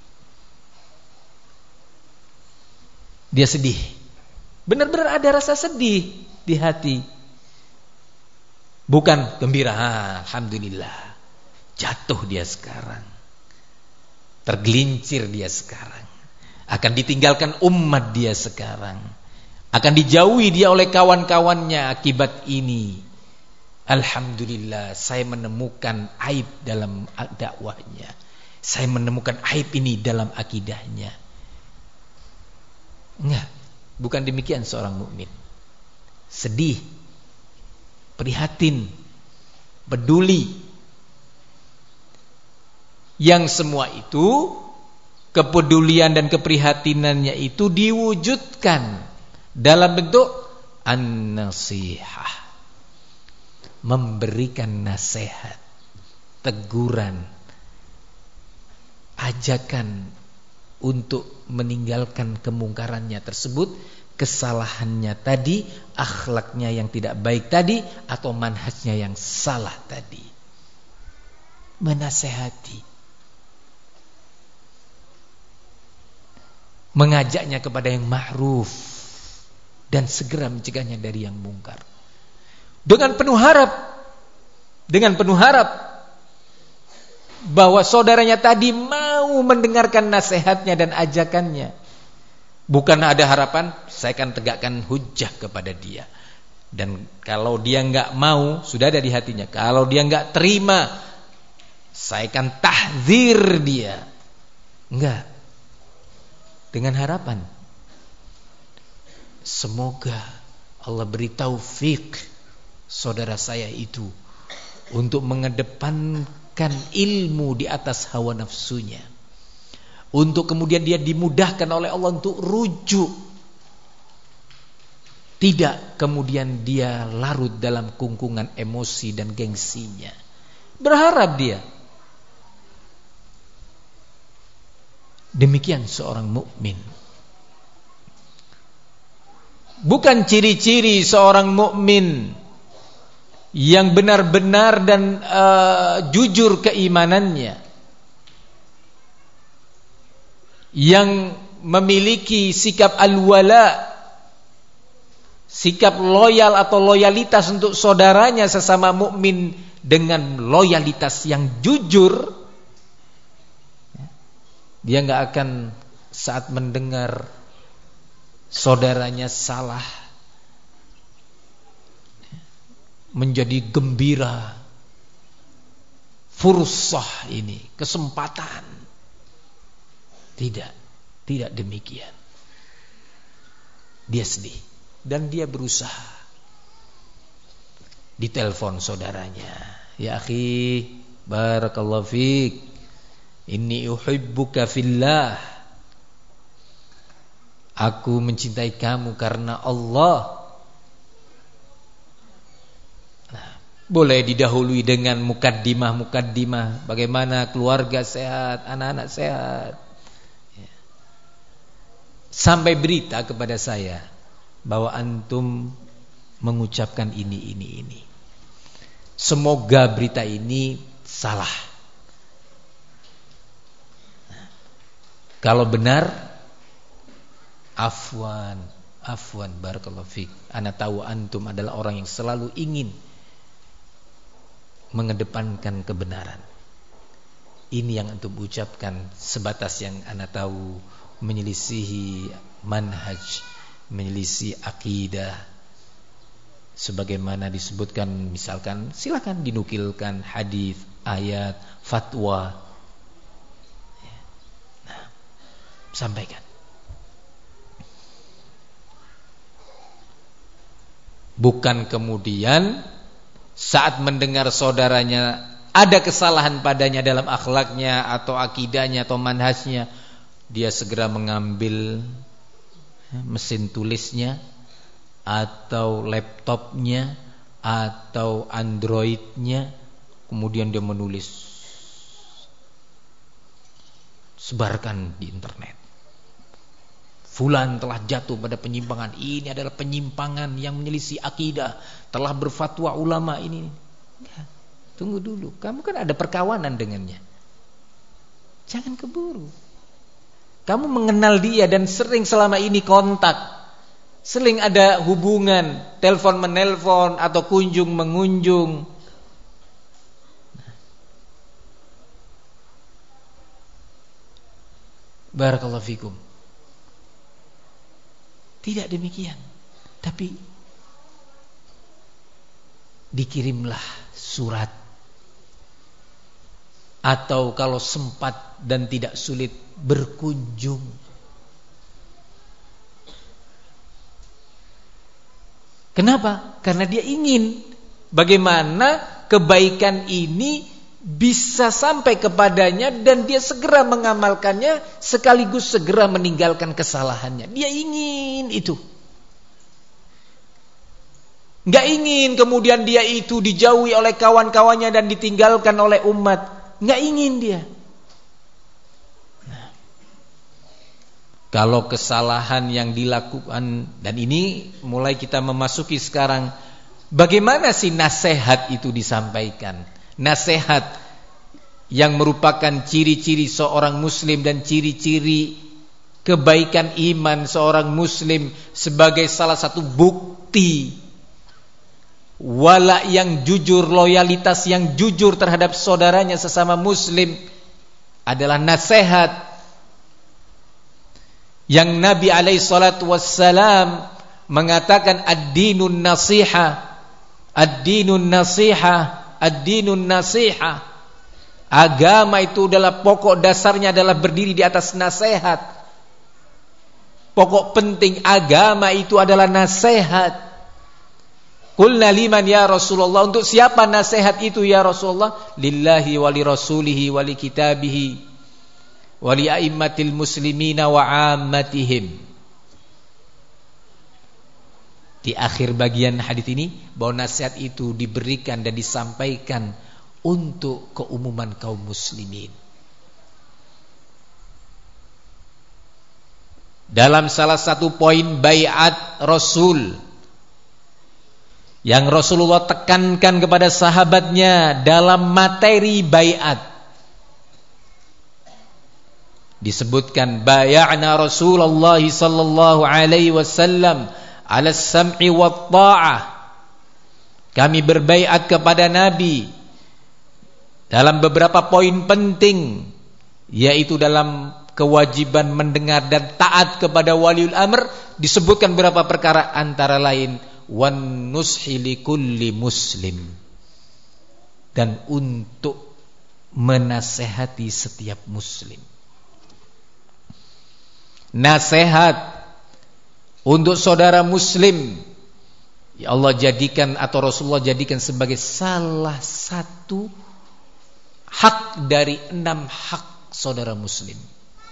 dia sedih. Benar-benar ada rasa sedih di hati. Bukan gembira, ah, alhamdulillah, jatuh dia sekarang, tergelincir dia sekarang, akan ditinggalkan umat dia sekarang, akan dijauhi dia oleh kawan-kawannya akibat ini. Alhamdulillah, saya menemukan aib dalam dakwahnya, saya menemukan aib ini dalam akidahnya. Enggak, bukan demikian seorang mukmin. Sedih, prihatin, peduli. Yang semua itu, kepedulian dan keprihatinannya itu diwujudkan dalam bentuk an-nasihah, memberikan nasihat, teguran, ajakan untuk meninggalkan kemungkarannya tersebut, kesalahannya tadi, akhlaknya yang tidak baik tadi, atau manhajnya yang salah tadi. Menasehati, mengajaknya kepada yang ma'ruf dan segera mencegahnya dari yang mungkar. Dengan penuh harap, dengan penuh harap bahwa saudaranya tadi mau mendengarkan nasihatnya dan ajakannya. Bukan ada harapan saya akan tegakkan hujjah kepada dia, dan kalau dia enggak mau, sudah ada di hatinya, kalau dia enggak terima, saya akan tahdzir dia. Enggak. Dengan harapan semoga Allah beri taufik saudara saya itu untuk mengedepankan ilmu di atas hawa nafsunya, untuk kemudian dia dimudahkan oleh Allah untuk rujuk, tidak kemudian dia larut dalam kungkungan emosi dan gengsinya. Berharap dia. Demikian seorang mukmin. Bukan ciri-ciri seorang mukmin yang benar-benar dan uh, jujur keimanannya, yang memiliki sikap al-wala, sikap loyal atau loyalitas untuk saudaranya sesama mukmin dengan loyalitas yang jujur. Dia enggak akan saat mendengar saudaranya salah menjadi gembira. Fursah ini, kesempatan. Tidak, tidak demikian. Dia sedih dan dia berusaha. Ditelepon saudaranya, ya akhi, barakallahu fiik, inni uhibbuka fillah. Aku mencintai kamu karena Allah. Nah, boleh didahului dengan mukaddimah-mukaddimah, bagaimana keluarga sehat, anak-anak sehat. Ya. Sampai berita kepada saya bahwa antum mengucapkan ini, ini, ini. Semoga berita ini salah. Kalau benar, afwan, afwan, barakallahu fiik. Ana tahu antum adalah orang yang selalu ingin mengedepankan kebenaran. Ini yang antum ucapkan sebatas yang ana tahu menyelisihi manhaj, menyelisihi akidah. Sebagaimana disebutkan, misalkan silakan dinukilkan hadis, ayat, fatwa. Sampaikan. Bukan kemudian saat mendengar saudaranya ada kesalahan padanya dalam akhlaknya atau akidahnya atau manhajnya, dia segera mengambil mesin tulisnya atau laptopnya atau androidnya, kemudian dia menulis, sebarkan di internet. Fulan telah jatuh pada penyimpangan. Ini adalah penyimpangan yang menyelisih akidah. Telah berfatwa ulama ini. Enggak. Tunggu dulu. Kamu kan ada perkawanan dengannya. Jangan keburu. Kamu mengenal dia dan sering selama ini kontak. Sering ada hubungan. Telepon menelpon atau kunjung mengunjung. Barakallahu fikum. Tidak demikian, tapi dikirimlah surat, atau kalau sempat dan tidak sulit berkunjung. Kenapa? Karena dia ingin bagaimana kebaikan ini bisa sampai kepadanya dan dia segera mengamalkannya sekaligus segera meninggalkan kesalahannya. Dia ingin itu. Gak ingin kemudian dia itu dijauhi oleh kawan-kawannya dan ditinggalkan oleh umat. Gak ingin dia. Nah, kalau kesalahan yang dilakukan, dan ini mulai kita memasuki sekarang, bagaimana sih nasihat itu disampaikan? Nasihat yang merupakan ciri-ciri seorang muslim dan ciri-ciri kebaikan iman seorang muslim sebagai salah satu bukti wala yang jujur, loyalitas yang jujur terhadap saudaranya sesama muslim adalah nasihat yang Nabi alaihi salatu wassalam mengatakan ad-dinun nasiha, ad-dinun nasiha, ad-dinun nasiha. Agama itu adalah pokok dasarnya adalah berdiri di atas nasihat. Pokok penting agama itu adalah nasihat. Qulna liman ya Rasulullah, untuk siapa nasihat itu ya Rasulullah? Lillahi wa li rasulihi wa li kitabihi wa li a'immatil muslimina wa 'ammatihim. Di akhir bagian hadis ini bahwa nasihat itu diberikan dan disampaikan untuk keumuman kaum muslimin. Dalam salah satu poin baiat Rasul yang Rasulullah tekankan kepada sahabatnya dalam materi baiat, disebutkan bay'ana Rasulullah sallallahu alaihi wasallam ala sam'i wa ta'ah. Kami berbaiat kepada Nabi dalam beberapa poin penting, yaitu dalam kewajiban mendengar dan taat kepada waliul amr. Disebutkan beberapa perkara, antara lain wan nushi likulli muslim, dan untuk menasehati setiap muslim. Nasihat untuk saudara muslim, ya Allah jadikan atau Rasulullah jadikan sebagai salah satu hak dari enam hak saudara muslim.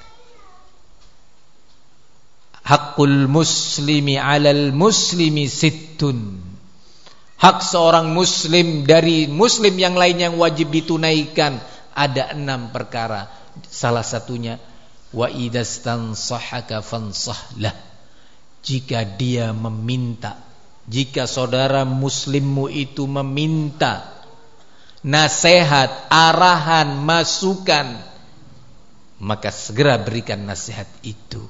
Hakul muslimi alal muslimi sittun. Hak seorang muslim dari muslim yang lain yang wajib ditunaikan ada enam perkara. Salah satunya wa idastansahaka fansahlah. Jika dia meminta, jika saudara muslimmu itu meminta nasihat, arahan, masukan, maka segera berikan nasihat itu.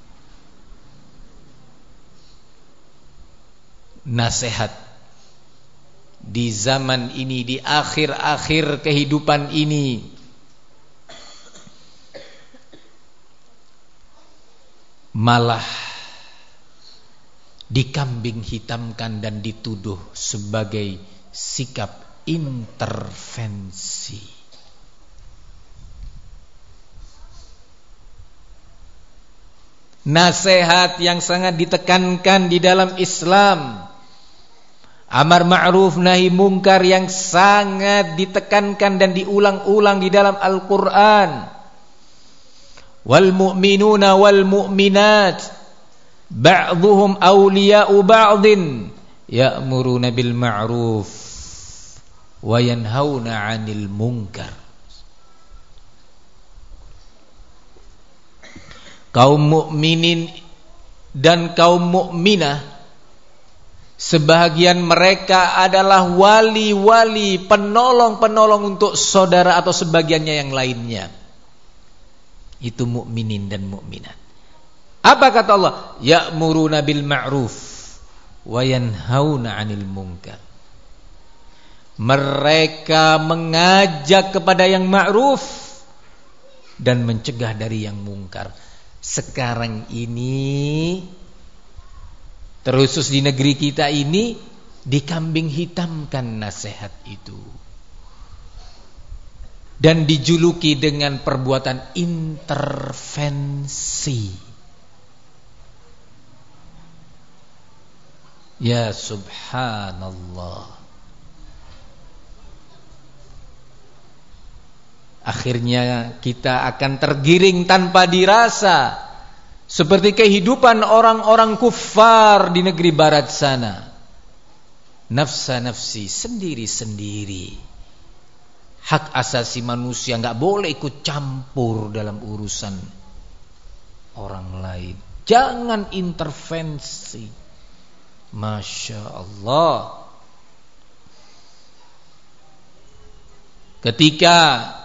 Nasihat di zaman ini, di akhir-akhir kehidupan ini, malah dikambing hitamkan dan dituduh sebagai sikap intervensi. Nasihat yang sangat ditekankan di dalam Islam Amar ma'ruf nahi mungkar yang sangat ditekankan dan diulang-ulang di dalam Al-Quran. Wal mu'minuna wal mu'minat ba'dhuhum awliya'u ba'dhin ya'muruna bil ma'ruf wa yanhauna 'anil munkar. Kaum mukminin dan kaum mukminah, sebahagian mereka adalah wali-wali, penolong-penolong untuk saudara atau sebagiannya yang lainnya. Itu mukminin dan mukminat. Apa kata Allah? Ya'muruna bil ma'ruf wa yanhauna 'anil munkar. Mereka mengajak kepada yang ma'ruf dan mencegah dari yang mungkar. Sekarang ini, terusus di negeri kita ini, dikambing hitamkan nasihat itu dan dijuluki dengan perbuatan intervensi. Ya subhanallah. Akhirnya kita akan tergiring tanpa dirasa, seperti kehidupan orang-orang kufar di negeri barat sana. Nafsa nafsi, sendiri-sendiri. Hak asasi manusia gak boleh ikut campur dalam urusan orang lain. Jangan intervensi. Masya Allah. Ketika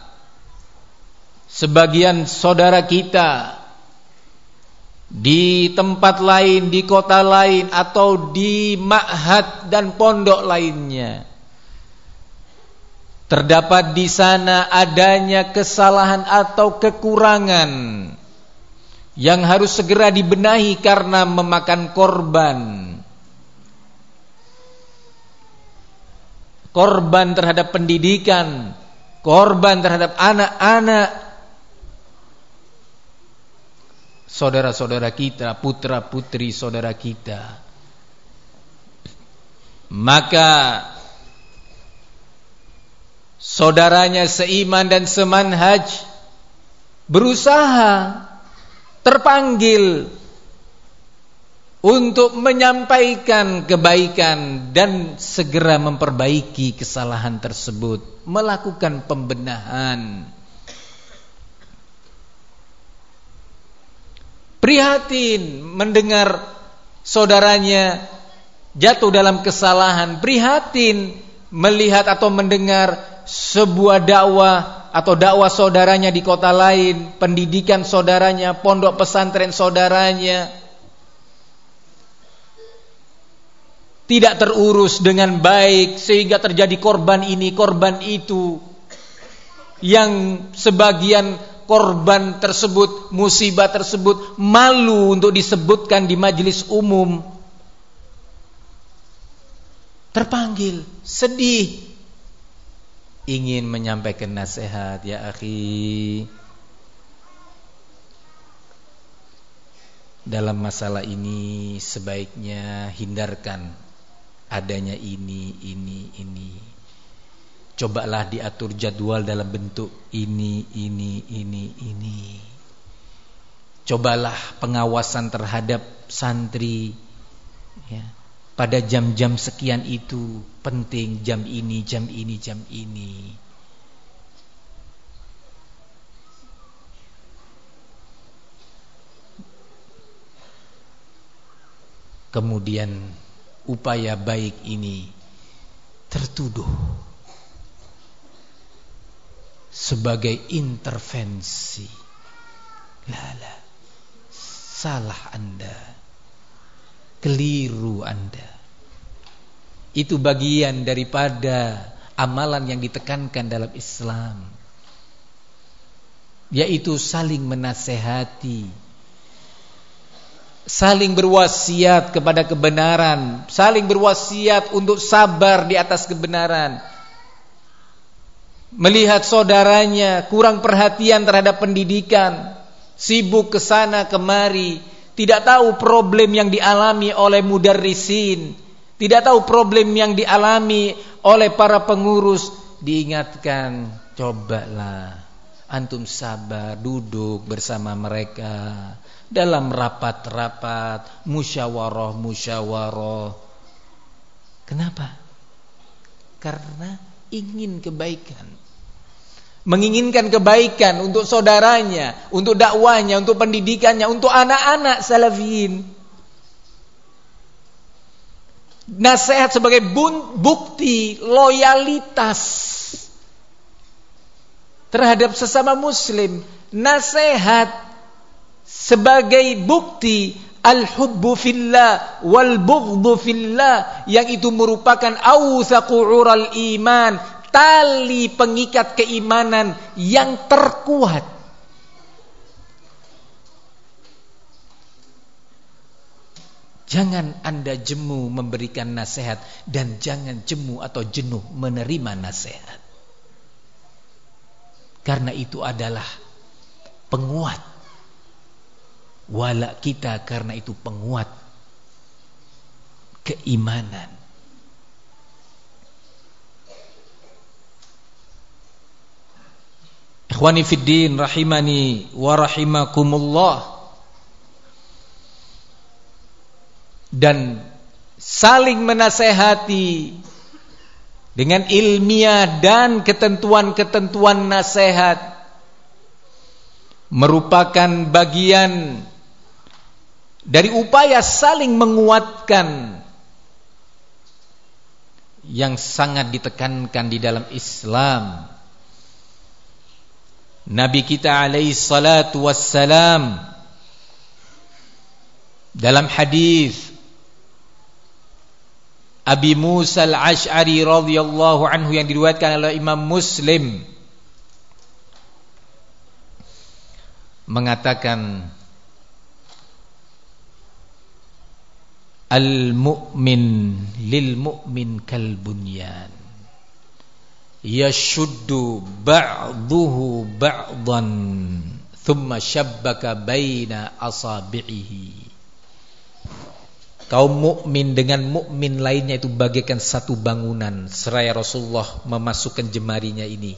sebagian saudara kita di tempat lain, di kota lain, atau di ma'had dan pondok lainnya, terdapat di sana adanya kesalahan atau kekurangan yang harus segera dibenahi karena memakan korban. Korban terhadap pendidikan, korban terhadap anak-anak saudara-saudara kita, putra-putri saudara kita. Maka saudaranya seiman dan semanhaj berusaha, terpanggil untuk menyampaikan kebaikan dan segera memperbaiki kesalahan tersebut, melakukan pembenahan. Prihatin mendengar saudaranya jatuh dalam kesalahan, prihatin melihat atau mendengar sebuah dakwah atau dakwah saudaranya di kota lain, pendidikan saudaranya, pondok pesantren saudaranya tidak terurus dengan baik sehingga terjadi korban ini, korban itu, yang sebagian korban tersebut, musibah tersebut malu untuk disebutkan di majelis umum. Terpanggil, sedih, ingin menyampaikan nasihat. Ya akhi, dalam masalah ini sebaiknya hindarkan adanya ini, ini, ini. Cobalah diatur jadwal dalam bentuk ini, ini, ini, ini. Cobalah pengawasan terhadap santri, ya, pada jam-jam sekian itu penting, jam ini, jam ini, jam ini. Kemudian upaya baik ini tertuduh sebagai intervensi. Lala, salah Anda, keliru Anda. Itu bagian daripada amalan yang ditekankan dalam Islam, yaitu saling menasehati, saling berwasiat kepada kebenaran, saling berwasiat untuk sabar di atas kebenaran. Melihat saudaranya kurang perhatian terhadap pendidikan, sibuk kesana kemari, tidak tahu problem yang dialami oleh mudarrisin, tidak tahu problem yang dialami oleh para pengurus, diingatkan, cobalah antum sabar, duduk bersama mereka dalam rapat-rapat, musyawarah-musyawarah. Kenapa? Karena ingin kebaikan. Menginginkan kebaikan untuk saudaranya, untuk dakwahnya, untuk pendidikannya, untuk anak-anak salafiyin. Nasihat sebagai bukti loyalitas terhadap sesama muslim. Nasihat sebagai bukti al-hubbu fillah wal bughdhu fillah, yang itu merupakan awthaqu ural iman, tali pengikat keimanan yang terkuat. Jangan Anda jemu memberikan nasihat, dan jangan jemu atau jenuh menerima nasihat. Karena itu adalah penguat. Wala kita karena itu penguat keimanan. Ikhwani fiddin rahimani wa rahimakumullah. Dan saling menasehati dengan ilmiah dan ketentuan-ketentuan nasihat merupakan bagian dari upaya saling menguatkan yang sangat ditekankan di dalam Islam. Nabi kita alaihi salatu wassalam dalam hadis Abi Musa al-Ash'ari radhiyallahu anhu yang diriwayatkan oleh Imam Muslim mengatakan, al-mu'min lil mu'min kal bunyan yashuddu ba'duhu ba'dan thumma shabbaka baina asabi'ihi. Kaum mukmin dengan mukmin lainnya itu bagaikan satu bangunan, seraya Rasulullah memasukkan jemarinya ini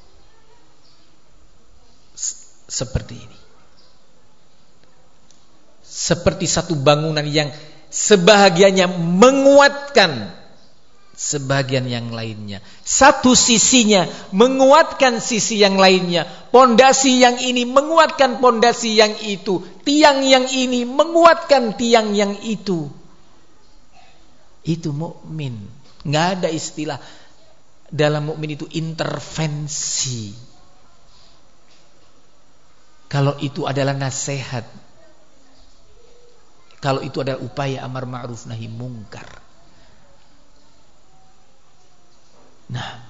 seperti ini. Seperti satu bangunan yang sebahagiannya menguatkan sebagian yang lainnya. Satu sisinya menguatkan sisi yang lainnya. Pondasi yang ini menguatkan pondasi yang itu. Tiang yang ini menguatkan tiang yang itu. Itu mukmin. Enggak ada istilah dalam mukmin itu intervensi. Kalau itu adalah nasihat, kalau itu adalah upaya amar ma'ruf nahi mungkar. Nah,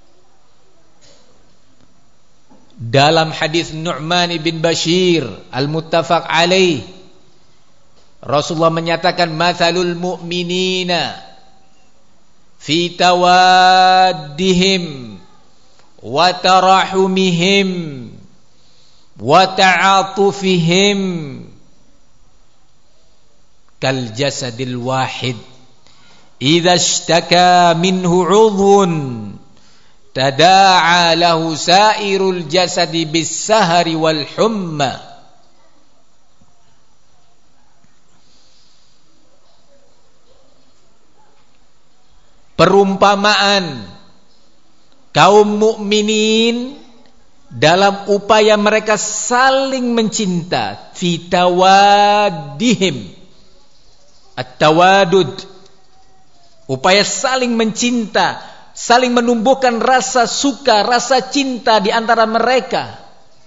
dalam hadis Nu'man bin Bashir al-muttafaq alaih, Rasulullah menyatakan, mathalul mu'minina fi tawaddihim wa tarahumihim wa ta'atufihim kal jasadil wahid idza ishtaka minhu 'udhun tada'a lahu sa'irul jasadi bis sahari wal humma. Perumpamaan kaum mukminin dalam upaya mereka saling mencinta, fi tawaddihim, at-tawadud, upaya saling mencinta, saling menumbuhkan rasa suka, rasa cinta di antara mereka.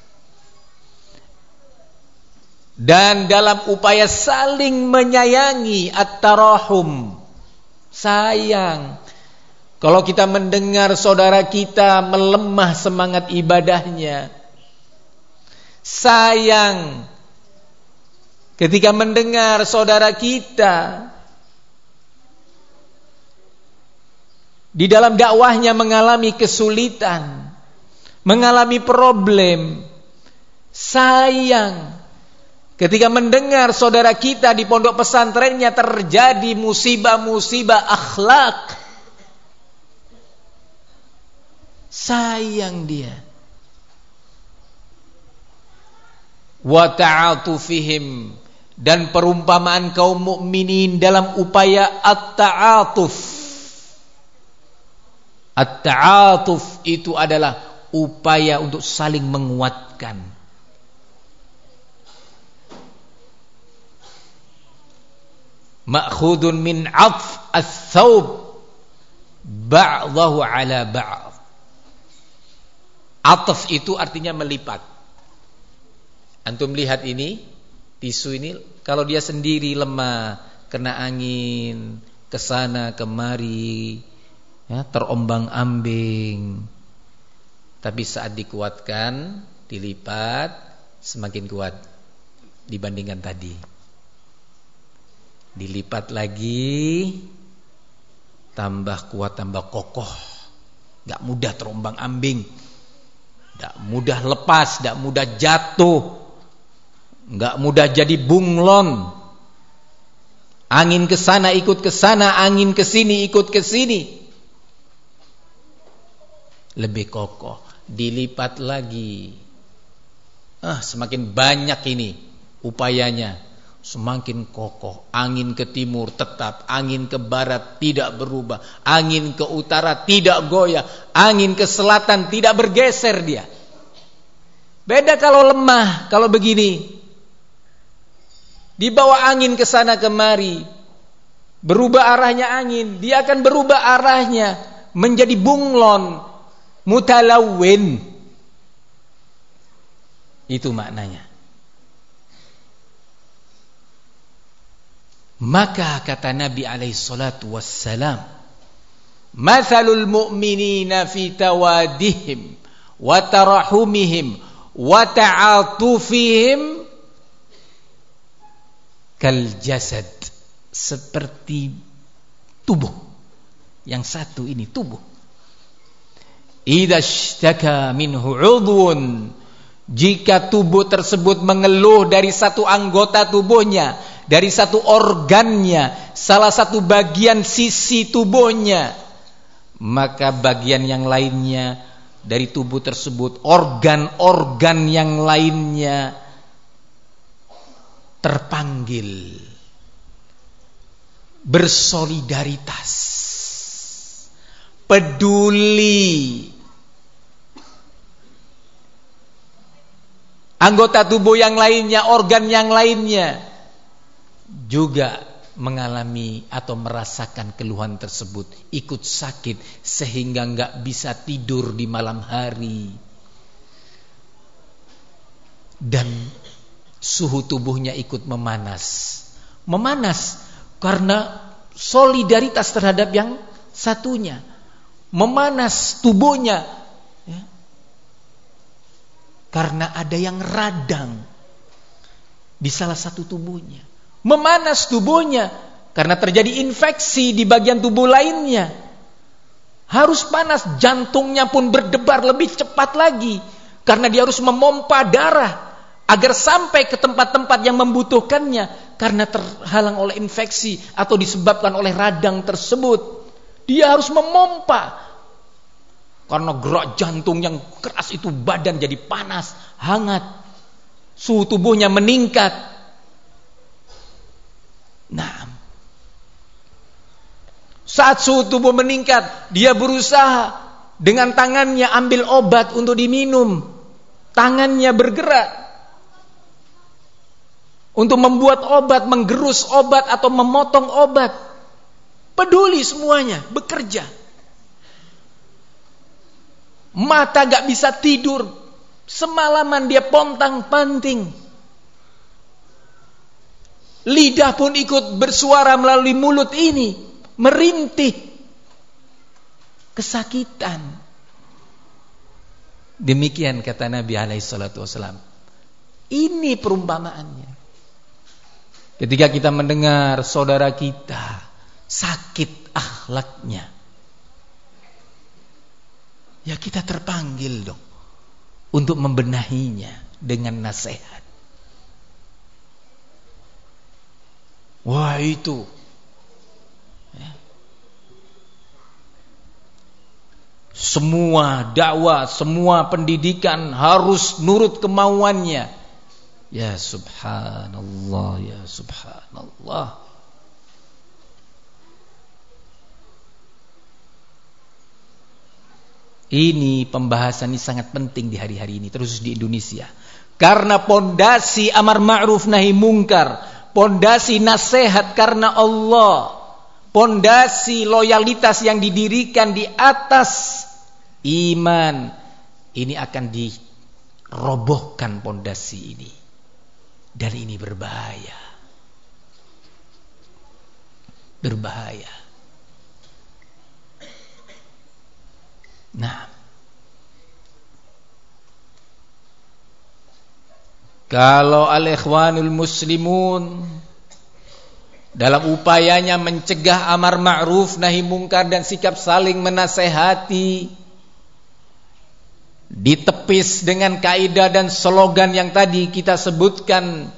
Dan dalam upaya saling menyayangi, at-tarahum, sayang. Kalau kita mendengar saudara kita melemah semangat ibadahnya, sayang ketika mendengar saudara kita di dalam dakwahnya mengalami kesulitan, mengalami problem, sayang Ketika mendengar saudara kita di pondok pesantrennya terjadi musibah-musibah akhlak, sayang dia. Wa ta'atufihim, dan perumpamaan kaum mukminin dalam upaya at-ta'atuf. At-ta'atuf itu adalah upaya untuk saling menguatkan. Ma'khudun min 'atf ats-tsawb ba'dahu 'ala ba'd. Ataf itu artinya melipat. Antum lihat ini, tisu ini, kalau dia sendiri lemah, kena angin, kesana kemari, ya, terombang-ambing. Tapi saat dikuatkan, dilipat, semakin kuat dibandingkan tadi. Dilipat lagi, tambah kuat, tambah kokoh, gak mudah terombang-ambing, gak mudah lepas, gak mudah jatuh, gak mudah jadi bunglon. Angin kesana ikut kesana, angin kesini ikut kesini. Lebih kokoh, dilipat lagi. Ah, semakin banyak ini upayanya, semakin kokoh. Angin ke timur tetap, angin ke barat tidak berubah, angin ke utara tidak goyah, angin ke selatan tidak bergeser dia. Beda kalau lemah, kalau begini, dibawa angin ke sana kemari, berubah arahnya angin, dia akan berubah arahnya menjadi bunglon, mutalawwin. Itu maknanya. Maka kata Nabi alaihi salatu wassalam, mathalul mu'minina fi tawadihim wa tarahumihim wa ta'atufihim kal jasad, seperti tubuh. Yang satu ini tubuh. Idza ishtaka minhu 'udhun, jika tubuh tersebut mengeluh dari satu anggota tubuhnya, dari satu organnya, salah satu bagian sisi tubuhnya, maka bagian yang lainnya dari tubuh tersebut, organ-organ yang lainnya terpanggil bersolidaritas, peduli. Anggota tubuh yang lainnya, organ yang lainnya juga mengalami atau merasakan keluhan tersebut, ikut sakit sehingga enggak bisa tidur di malam hari, dan suhu tubuhnya ikut memanas. Memanas karena solidaritas terhadap yang satunya. Memanas tubuhnya ya, karena ada yang radang di salah satu tubuhnya. Memanas tubuhnya karena terjadi infeksi di bagian tubuh lainnya. Harus panas, jantungnya pun berdebar lebih cepat lagi karena dia harus memompa darah agar sampai ke tempat-tempat yang membutuhkannya, karena terhalang oleh infeksi atau disebabkan oleh radang tersebut. Dia harus memompa karena gerak jantung yang keras itu, badan jadi panas, hangat, suhu tubuhnya meningkat. Nah, saat suhu tubuh meningkat, dia berusaha dengan tangannya ambil obat untuk diminum. Tangannya bergerak untuk membuat obat, menggerus obat atau memotong obat. Peduli semuanya, bekerja. Mata gak bisa tidur, semalaman dia pontang-panting. Lidah pun ikut bersuara melalui mulut ini, merintih, kesakitan. Demikian kata Nabi alaihi salatu wasallam. Ini perumpamaannya. Ketika kita mendengar saudara kita sakit akhlaknya, ya kita terpanggil dong untuk membenahinya dengan nasihat. Wah itu. Ya. Semua dakwah, semua pendidikan harus nurut kemauannya. Ya subhanallah, ya subhanallah. Ini pembahasan ini sangat penting di hari-hari ini, terus di Indonesia. Karena pondasi amar ma'ruf nahi mungkar, pondasi nasihat karena Allah, pondasi loyalitas yang didirikan di atas iman, ini akan dirobohkan pondasi ini. Dan ini berbahaya. Berbahaya. Nah, kalau al-ikhwanul muslimun dalam upayanya mencegah amar ma'ruf nahi mungkar dan sikap saling menasehati ditepis dengan kaidah dan slogan yang tadi kita sebutkan,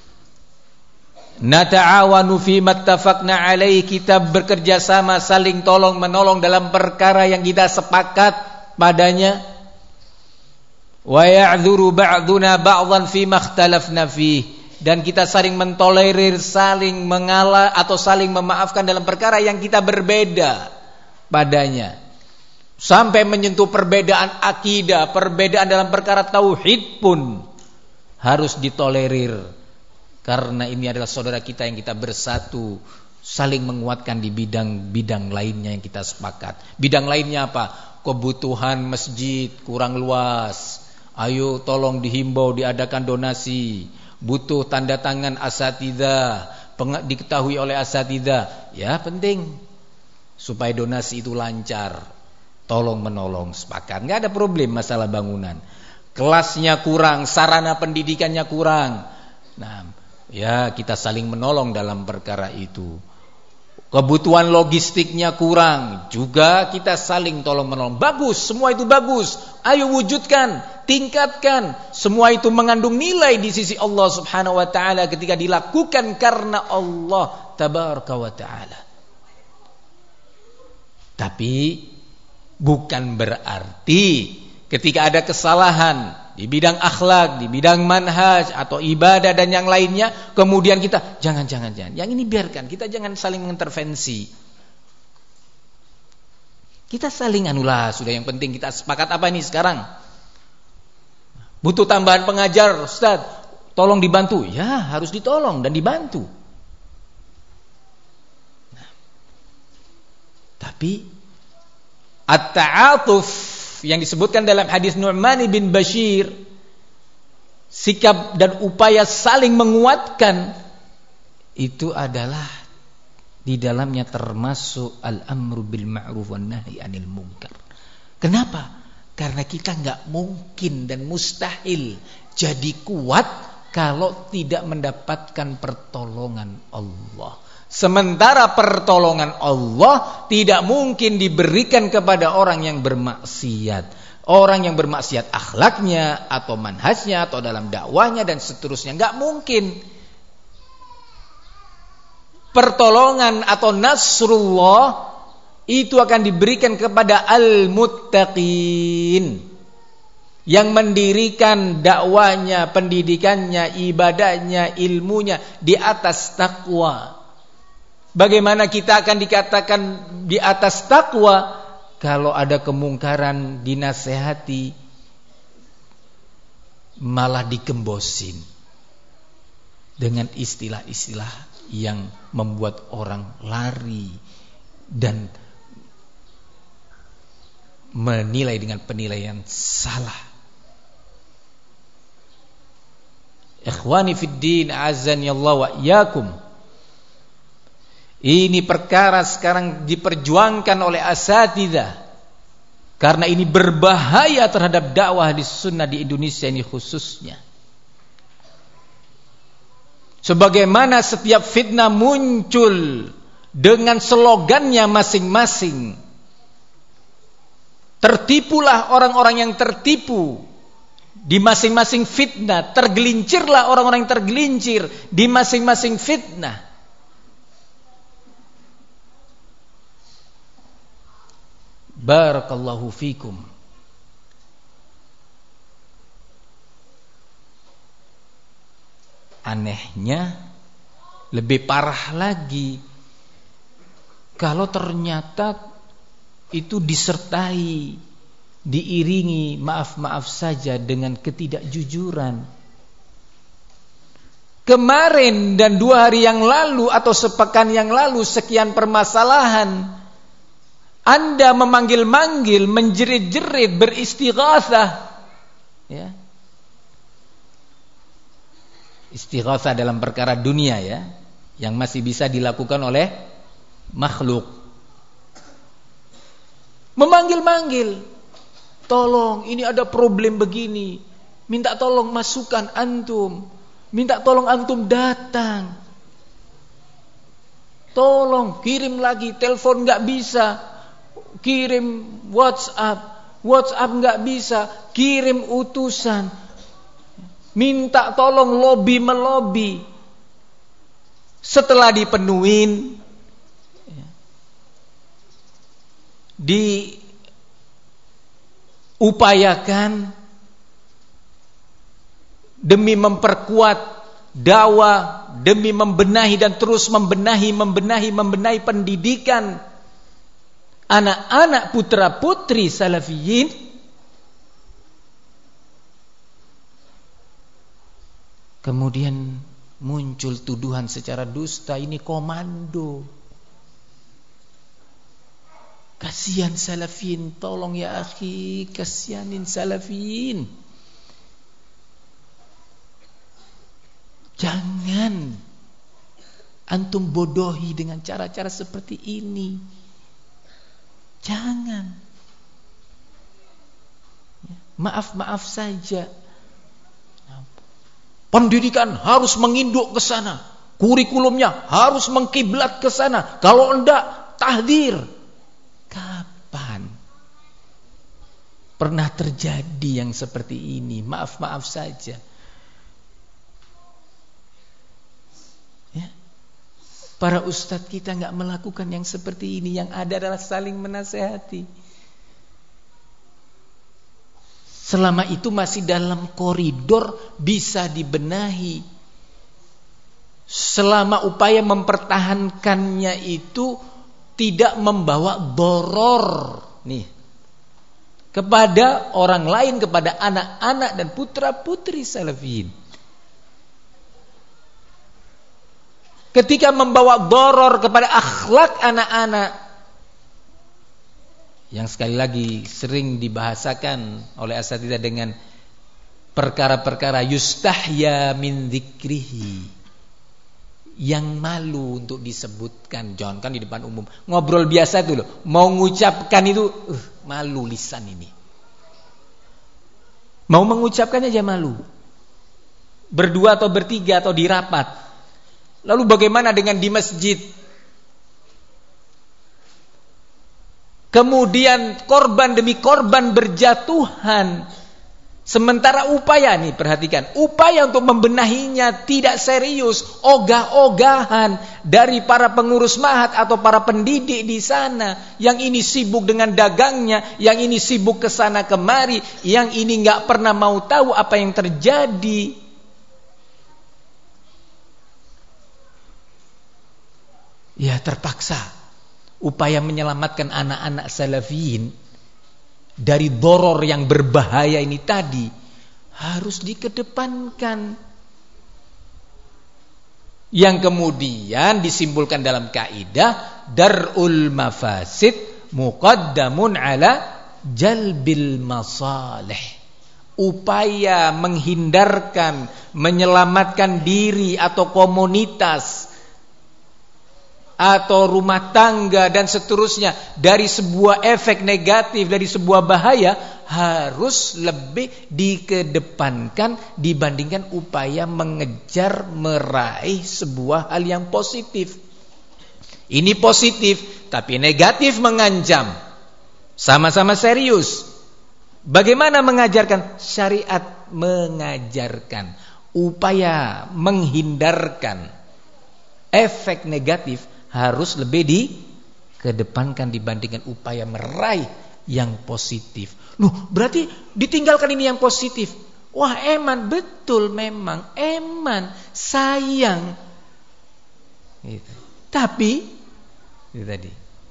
nata'awanu fi mattafaqna alaih, kita bekerja sama saling tolong menolong dalam perkara yang kita sepakat padanya, wa ya'dzuru ba'duna ba'dhan fi makhtalafna fi, dan kita saling mentolerir, saling mengalah atau saling memaafkan dalam perkara yang kita berbeda padanya, sampai menyentuh perbedaan akidah, perbedaan dalam perkara tauhid pun harus ditolerir. Karena ini adalah saudara kita yang kita bersatu, saling menguatkan di bidang-bidang lainnya yang kita sepakat. Bidang lainnya apa? Kebutuhan masjid kurang luas, ayo tolong dihimbau diadakan donasi. Butuh tanda tangan asatidzah, diketahui oleh asatidzah, ya penting supaya donasi itu lancar. Tolong menolong, sepakat, nggak ada problem masalah bangunan. Kelasnya kurang, sarana pendidikannya kurang, nah ya kita saling menolong dalam perkara itu. Kebutuhan logistiknya kurang, juga kita saling tolong menolong. Bagus, semua itu bagus. Ayo wujudkan, tingkatkan. Semua itu mengandung nilai di sisi Allah Subhanahu wa taala ketika dilakukan karena Allah Tabaraka wa taala. Tapi bukan berarti ketika ada kesalahan di bidang akhlak, di bidang manhaj atau ibadah dan yang lainnya, kemudian kita jangan jangan jangan. Yang ini biarkan, kita jangan saling mengintervensi. Kita saling anulah, sudah yang penting kita sepakat apa ini sekarang? Butuh tambahan pengajar, Ustaz, tolong dibantu. Ya, harus ditolong dan dibantu. Nah, tapi at-ta'atuf yang disebutkan dalam hadis Nu'man bin Bashir, sikap dan upaya saling menguatkan, itu adalah di dalamnya termasuk al-amru bil ma'ruf wan nahi 'anil munkar. Kenapa? Karena kita enggak mungkin dan mustahil jadi kuat kalau tidak mendapatkan pertolongan Allah. Sementara pertolongan Allah tidak mungkin diberikan kepada orang yang bermaksiat. Orang yang bermaksiat akhlaknya atau manhajnya atau dalam dakwahnya dan seterusnya, enggak mungkin. Pertolongan atau nasrullah itu akan diberikan kepada al-muttaqin, yang mendirikan dakwahnya, pendidikannya, ibadahnya, ilmunya di atas takwa. Bagaimana kita akan dikatakan di atas takwa kalau ada kemungkaran dinasehati malah dikembosin dengan istilah-istilah yang membuat orang lari dan menilai dengan penilaian salah. Ikhwani fid din, azani Allah wa iyyakum. Ini perkara sekarang diperjuangkan oleh asatidzah, karena ini berbahaya terhadap dakwah di sunnah di Indonesia ini khususnya. Sebagaimana setiap fitnah muncul dengan slogannya masing-masing, tertipulah orang-orang yang tertipu di masing-masing fitnah, tergelincirlah orang-orang yang tergelincir di masing-masing fitnah. Barakallahu fikum. Anehnya lebih parah lagi kalau ternyata itu disertai, diiringi maaf-maaf saja dengan ketidakjujuran. Kemarin dan dua hari yang lalu atau sepekan yang lalu sekian permasalahan, Anda memanggil-manggil, menjerit-jerit, beristighatsah, ya. Istighatsah dalam perkara dunia, ya, yang masih bisa dilakukan oleh makhluk. Memanggil-manggil, tolong ini ada problem begini, minta tolong masukan antum, minta tolong antum datang, tolong kirim lagi, telepon nggak bisa, kirim WhatsApp, WhatsApp nggak bisa, kirim utusan, minta tolong lobby melobi. Setelah dipenuhin, diupayakan demi memperkuat dakwah, demi membenahi dan terus membenahi, membenahi, membenahi pendidikan anak-anak putra-putri salafiyin, kemudian muncul tuduhan secara dusta, ini komando. Kasihan salafin, tolong ya akhi, kasihanin salafin. Jangan antum bodohi dengan cara-cara seperti ini. Jangan. Maaf-maaf saja. Pendidikan harus menginduk ke sana. Kurikulumnya harus mengkiblat ke sana. Kalau enggak, tahdir. Kapan pernah terjadi yang seperti ini? Maaf-maaf saja. Ya. Para ustadz kita enggak melakukan yang seperti ini. Yang ada adalah saling menasehati. Selama itu masih dalam koridor bisa dibenahi. Selama upaya mempertahankannya itu tidak membawa doror nih kepada orang lain, kepada anak-anak dan putra-putri salafiyin. Ketika membawa doror kepada akhlak anak-anak, yang sekali lagi sering dibahasakan oleh asatidzah dengan perkara-perkara yustahya min dzikrihi, yang malu untuk disebutkan. Jangan kan di depan umum, ngobrol biasa itu loh, mau mengucapkan itu uh, malu lisan ini, mau mengucapkannya aja malu, berdua atau bertiga atau di rapat. Lalu bagaimana dengan di masjid? Kemudian korban demi korban berjatuhan, sementara upaya nih, perhatikan, upaya untuk membenahinya tidak serius, ogah-ogahan dari para pengurus ma'had atau para pendidik di sana. Yang ini sibuk dengan dagangnya, yang ini sibuk ke sana kemari, yang ini nggak pernah mau tahu apa yang terjadi. Ya, terpaksa upaya menyelamatkan anak-anak salafiyin dari doror yang berbahaya ini tadi harus dikedepankan, yang kemudian disimpulkan dalam kaidah darul mafasid muqaddamun ala jalbil masalih. Upaya menghindarkan, menyelamatkan diri atau komunitas atau rumah tangga dan seterusnya dari sebuah efek negatif, dari sebuah bahaya, harus lebih dikedepankan dibandingkan upaya mengejar meraih sebuah hal yang positif. Ini positif, tapi negatif mengancam. Sama-sama serius. Bagaimana mengajarkan? Syariat mengajarkan. Upaya menghindarkan efek negatif harus lebih dikedepankan dibandingkan upaya meraih yang positif. Loh, berarti ditinggalkan ini yang positif. Wah, eman, betul memang eman, sayang. Gitu. Tapi itu tadi.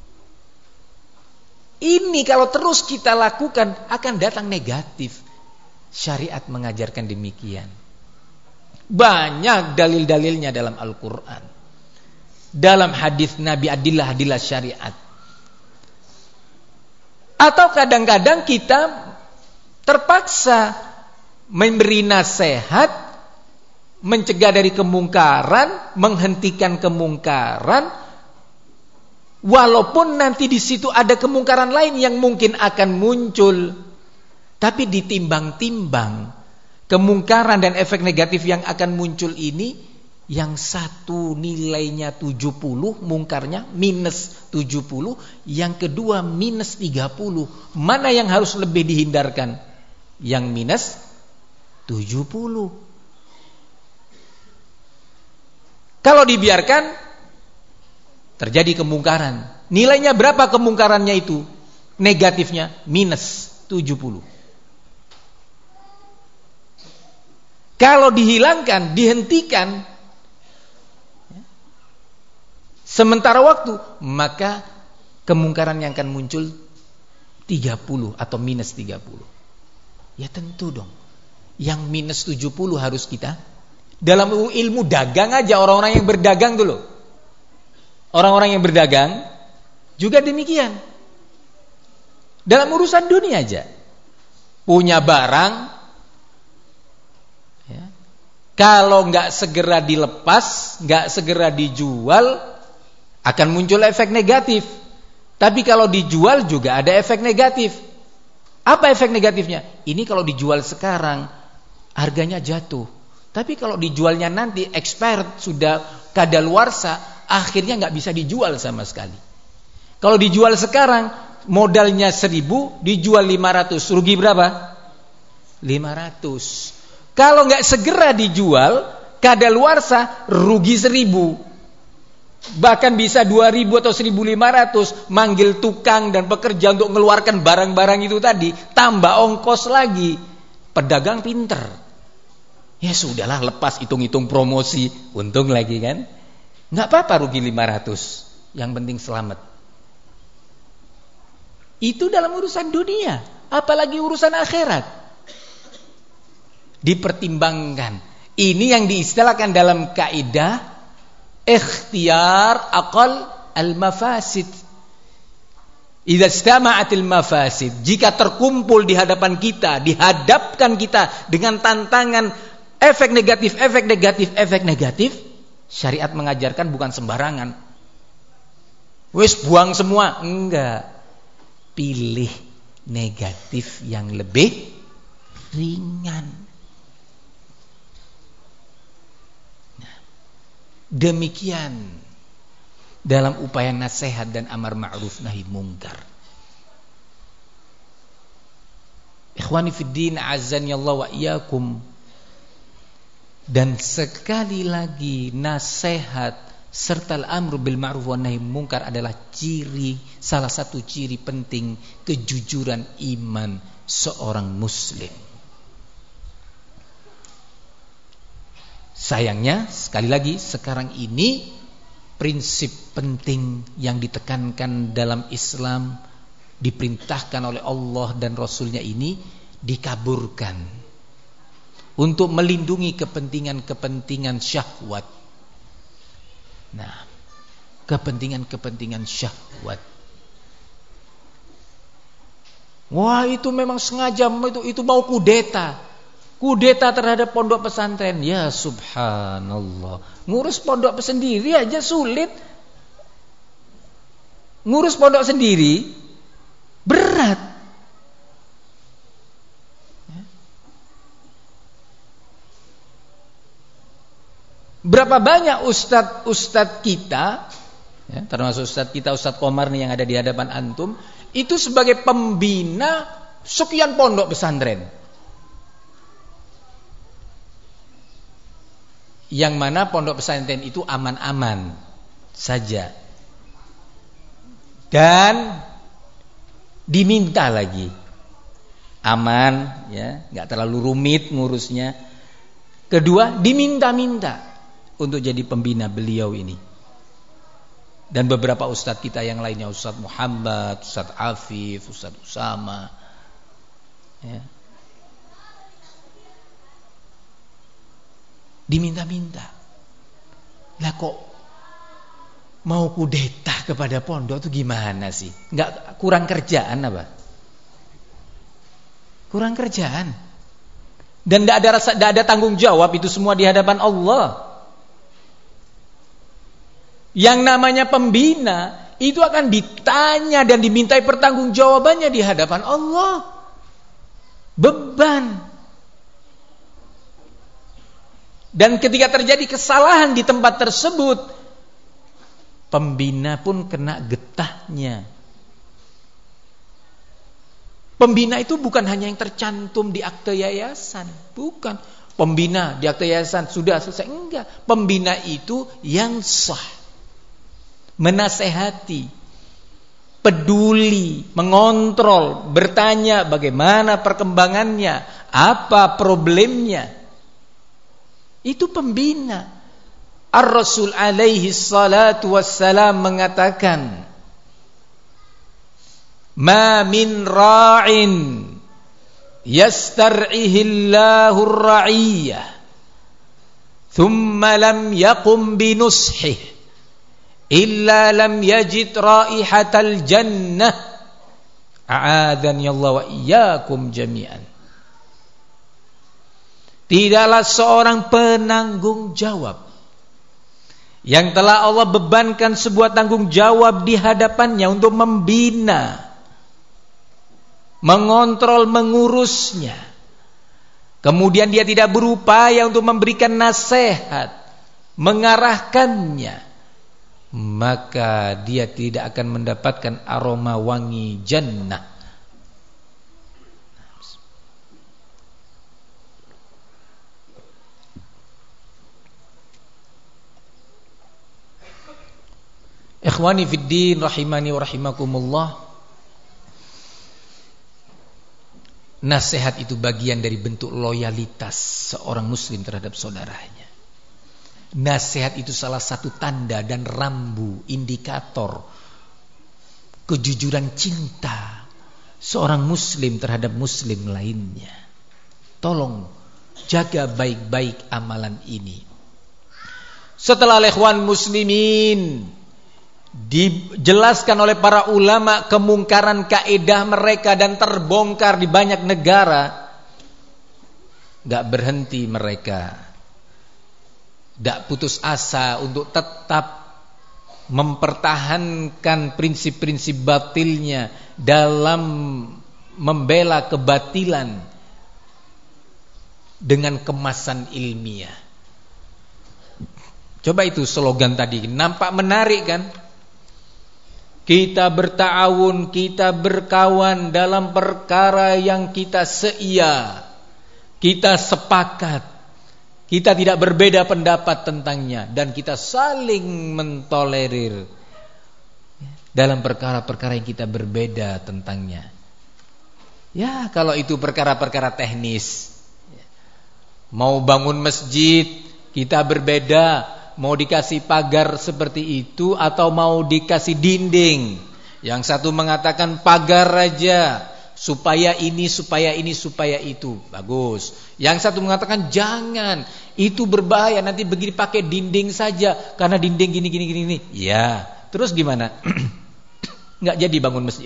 Ini kalau terus kita lakukan akan datang negatif. Syariat mengajarkan demikian. Banyak dalil-dalilnya dalam Al-Quran, dalam hadis Nabi, adillah-adillah syariat. Atau kadang-kadang kita terpaksa memberi nasihat, mencegah dari kemungkaran, menghentikan kemungkaran, walaupun nanti di situ ada kemungkaran lain yang mungkin akan muncul, tapi ditimbang-timbang kemungkaran dan efek negatif yang akan muncul ini, yang satu nilainya tujuh puluh, mungkarnya minus tujuh puluh, yang kedua minus tiga puluh. Mana yang harus lebih dihindarkan? Yang minus tujuh puluh. Kalau dibiarkan terjadi kemungkaran. Nilainya berapa kemungkarannya itu? Negatifnya minus tujuh puluh. Kalau dihilangkan, dihentikan sementara waktu, maka kemungkaran yang akan muncul tiga puluh atau minus tiga puluh. Ya tentu dong. Yang minus tujuh puluh harus kita. Dalam ilmu dagang aja, orang-orang yang berdagang dulu. Orang-orang yang berdagang juga demikian. Dalam urusan dunia aja. Punya barang, ya, kalau nggak segera dilepas, nggak segera dijual, akan muncul efek negatif. Tapi kalau dijual juga ada efek negatif. Apa efek negatifnya? Ini kalau dijual sekarang harganya jatuh. Tapi kalau dijualnya nanti expired, sudah kadaluarsa, akhirnya nggak bisa dijual sama sekali. Kalau dijual sekarang modalnya seribu, dijual lima ratus, rugi berapa? lima ratus. Kalau nggak segera dijual, kadaluarsa, rugi seribu. Bahkan bisa dua ribu atau seribu lima ratus, manggil tukang dan pekerja untuk mengeluarkan barang-barang itu tadi, tambah ongkos lagi. Pedagang pinter. Ya sudahlah, lepas hitung-hitung promosi, untung lagi kan. Nggak apa-apa rugi lima ratus, yang penting selamat. Itu dalam urusan dunia, apalagi urusan akhirat. Dipertimbangkan. Ini yang diistilahkan dalam kaidah ikhtiyar aqal al-mafasid. Idza istama'atil mafasid, jika terkumpul di hadapan kita, dihadapkan kita dengan tantangan efek negatif, efek negatif, efek negatif, syariat mengajarkan bukan sembarangan. Wis buang semua, enggak. Pilih negatif yang lebih ringan. Nah, demikian dalam upaya nasihat dan amar ma'ruf nahi mungkar. Ikhwani fiddin, azani Allah wa iyyakum. Dan sekali lagi, nasihat serta al-amru bil ma'ruf wa nahi mungkar adalah ciri, salah satu ciri penting kejujuran iman seorang muslim. Sayangnya sekali lagi sekarang ini prinsip penting yang ditekankan dalam Islam, diperintahkan oleh Allah dan Rasulnya ini dikaburkan untuk melindungi kepentingan-kepentingan syahwat. Nah, kepentingan-kepentingan syahwat. Wah, itu memang sengaja, itu itu mau kudeta. Kudeta terhadap pondok pesantren. Ya subhanallah. Ngurus pondok sendiri aja sulit. Ngurus pondok sendiri berat. Berapa banyak ustadz-ustadz kita, ya, termasuk ustadz kita, Ustadz Komar nih yang ada di hadapan antum, itu sebagai pembina sekian pondok pesantren. Yang mana pondok pesantren itu aman-aman saja. Dan diminta lagi. Aman, ya, nggak terlalu rumit ngurusnya. Kedua, diminta-minta untuk jadi pembina beliau ini. Dan beberapa ustadz kita yang lainnya, Ustadz Muhammad, Ustadz Afif, Ustadz Usama, ya. Diminta-minta. Lah kok mau kudeta kepada pondok itu gimana sih? Nggak kurang kerjaan apa? Kurang kerjaan. Dan tidak ada rasa, tidak ada tanggung jawab, itu semua di hadapan Allah. Yang namanya pembina itu akan ditanya dan dimintai pertanggungjawabannya di hadapan Allah. Beban. Dan ketika terjadi kesalahan di tempat tersebut, pembina pun kena getahnya. Pembina itu bukan hanya yang tercantum di akte yayasan, bukan. Pembina di akte yayasan sudah selesai, enggak. Pembina itu yang sah, menasehati, peduli, mengontrol, bertanya bagaimana perkembangannya, apa problemnya. Itu pembina. Ar-Rasul alaihi salatu wassalam mengatakan, ma min ra'in yastar'ihillahu ar-ra'iyah thumma lam yaqum binushih illa lam yajid raihatal jannah a'adhani Allah wa iyyakum jami'an. Tidaklah seorang penanggung jawab yang telah Allah bebankan sebuah tanggung jawab di hadapannya untuk membina, mengontrol, mengurusnya. Kemudian dia tidak berupaya untuk memberikan nasihat, mengarahkannya, maka dia tidak akan mendapatkan aroma wangi jannah. Ikhwani fid din rahimani wa rahimakumullah. Nasihat itu bagian dari bentuk loyalitas seorang muslim terhadap saudaranya. Nasihat itu salah satu tanda dan rambu, indikator kejujuran cinta seorang muslim terhadap muslim lainnya. Tolong jaga baik-baik amalan ini. Setelah ikhwan muslimin dijelaskan oleh para ulama kemungkaran kaedah mereka dan terbongkar di banyak negara, gak berhenti mereka, gak putus asa untuk tetap mempertahankan prinsip-prinsip batilnya dalam membela kebatilan dengan kemasan ilmiah. Coba itu slogan tadi, nampak menarik kan? Kita berta'awun, kita berkawan dalam perkara yang kita seia, kita sepakat, kita tidak berbeda pendapat tentangnya, dan kita saling mentolerir dalam perkara-perkara yang kita berbeda tentangnya. Ya, kalau itu perkara-perkara teknis, mau bangun masjid kita berbeda, mau dikasih pagar seperti itu atau mau dikasih dinding. Yang satu mengatakan pagar aja, supaya ini, supaya ini, supaya itu. Bagus. Yang satu mengatakan jangan, itu berbahaya, nanti begini pakai dinding saja, karena dinding gini gini gini gini. Ya, terus gimana? Nggak jadi bangun masjid.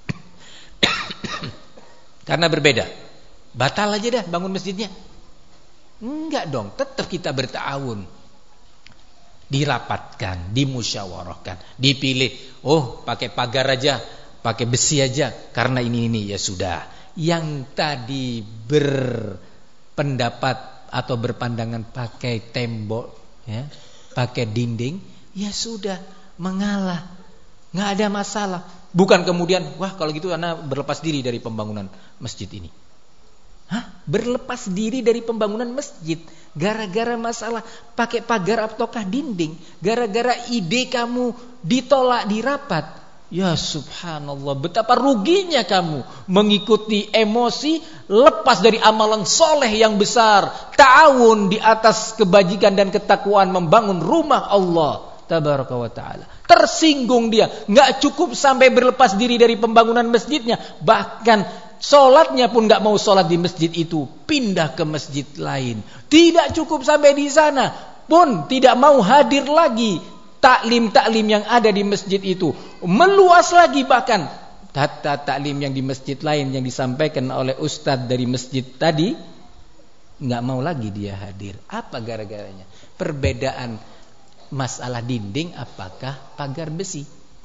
Karena berbeda. Batal aja dah bangun masjidnya. Enggak dong, tetap kita berta'awun. Dirapatkan, dimusyawarahkan, dipilih. Oh, pakai pagar aja, pakai besi aja, karena ini ini ya sudah. Yang tadi berpendapat atau berpandangan pakai tembok, ya, pakai dinding, ya sudah, mengalah, nggak ada masalah. Bukan kemudian, wah kalau gitu ana berlepas diri dari pembangunan masjid ini. Hah? Berlepas diri dari pembangunan masjid gara-gara masalah pakai pagar ataukah dinding, gara-gara ide kamu ditolak di rapat. Ya subhanallah, betapa ruginya kamu mengikuti emosi, lepas dari amalan soleh yang besar, ta'awun di atas kebajikan dan ketakwaan, membangun rumah Allah tabaraka wa ta'ala. Tersinggung dia, gak cukup sampai berlepas diri dari pembangunan masjidnya, bahkan sholatnya pun gak mau sholat di masjid itu, pindah ke masjid lain. Tidak cukup sampai di sana, pun tidak mau hadir lagi taklim-taklim yang ada di masjid itu. Meluas lagi bahkan hatta taklim yang di masjid lain yang disampaikan oleh ustadz dari masjid tadi, nggak mau lagi dia hadir. Apa gara-garanya? Perbedaan masalah dinding apakah pagar besi.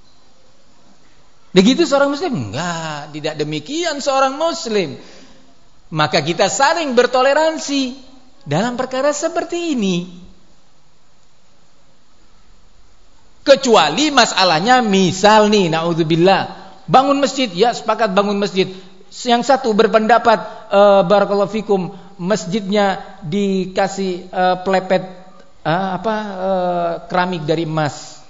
Begitu seorang muslim? Enggak, tidak demikian seorang muslim. Maka kita saling bertoleransi dalam perkara seperti ini. Kecuali masalahnya misal nih, naudzubillah, bangun masjid, ya sepakat bangun masjid. Yang satu berpendapat uh, barakallahu fikum, masjidnya dikasih uh, plepet uh, apa uh, keramik dari emas.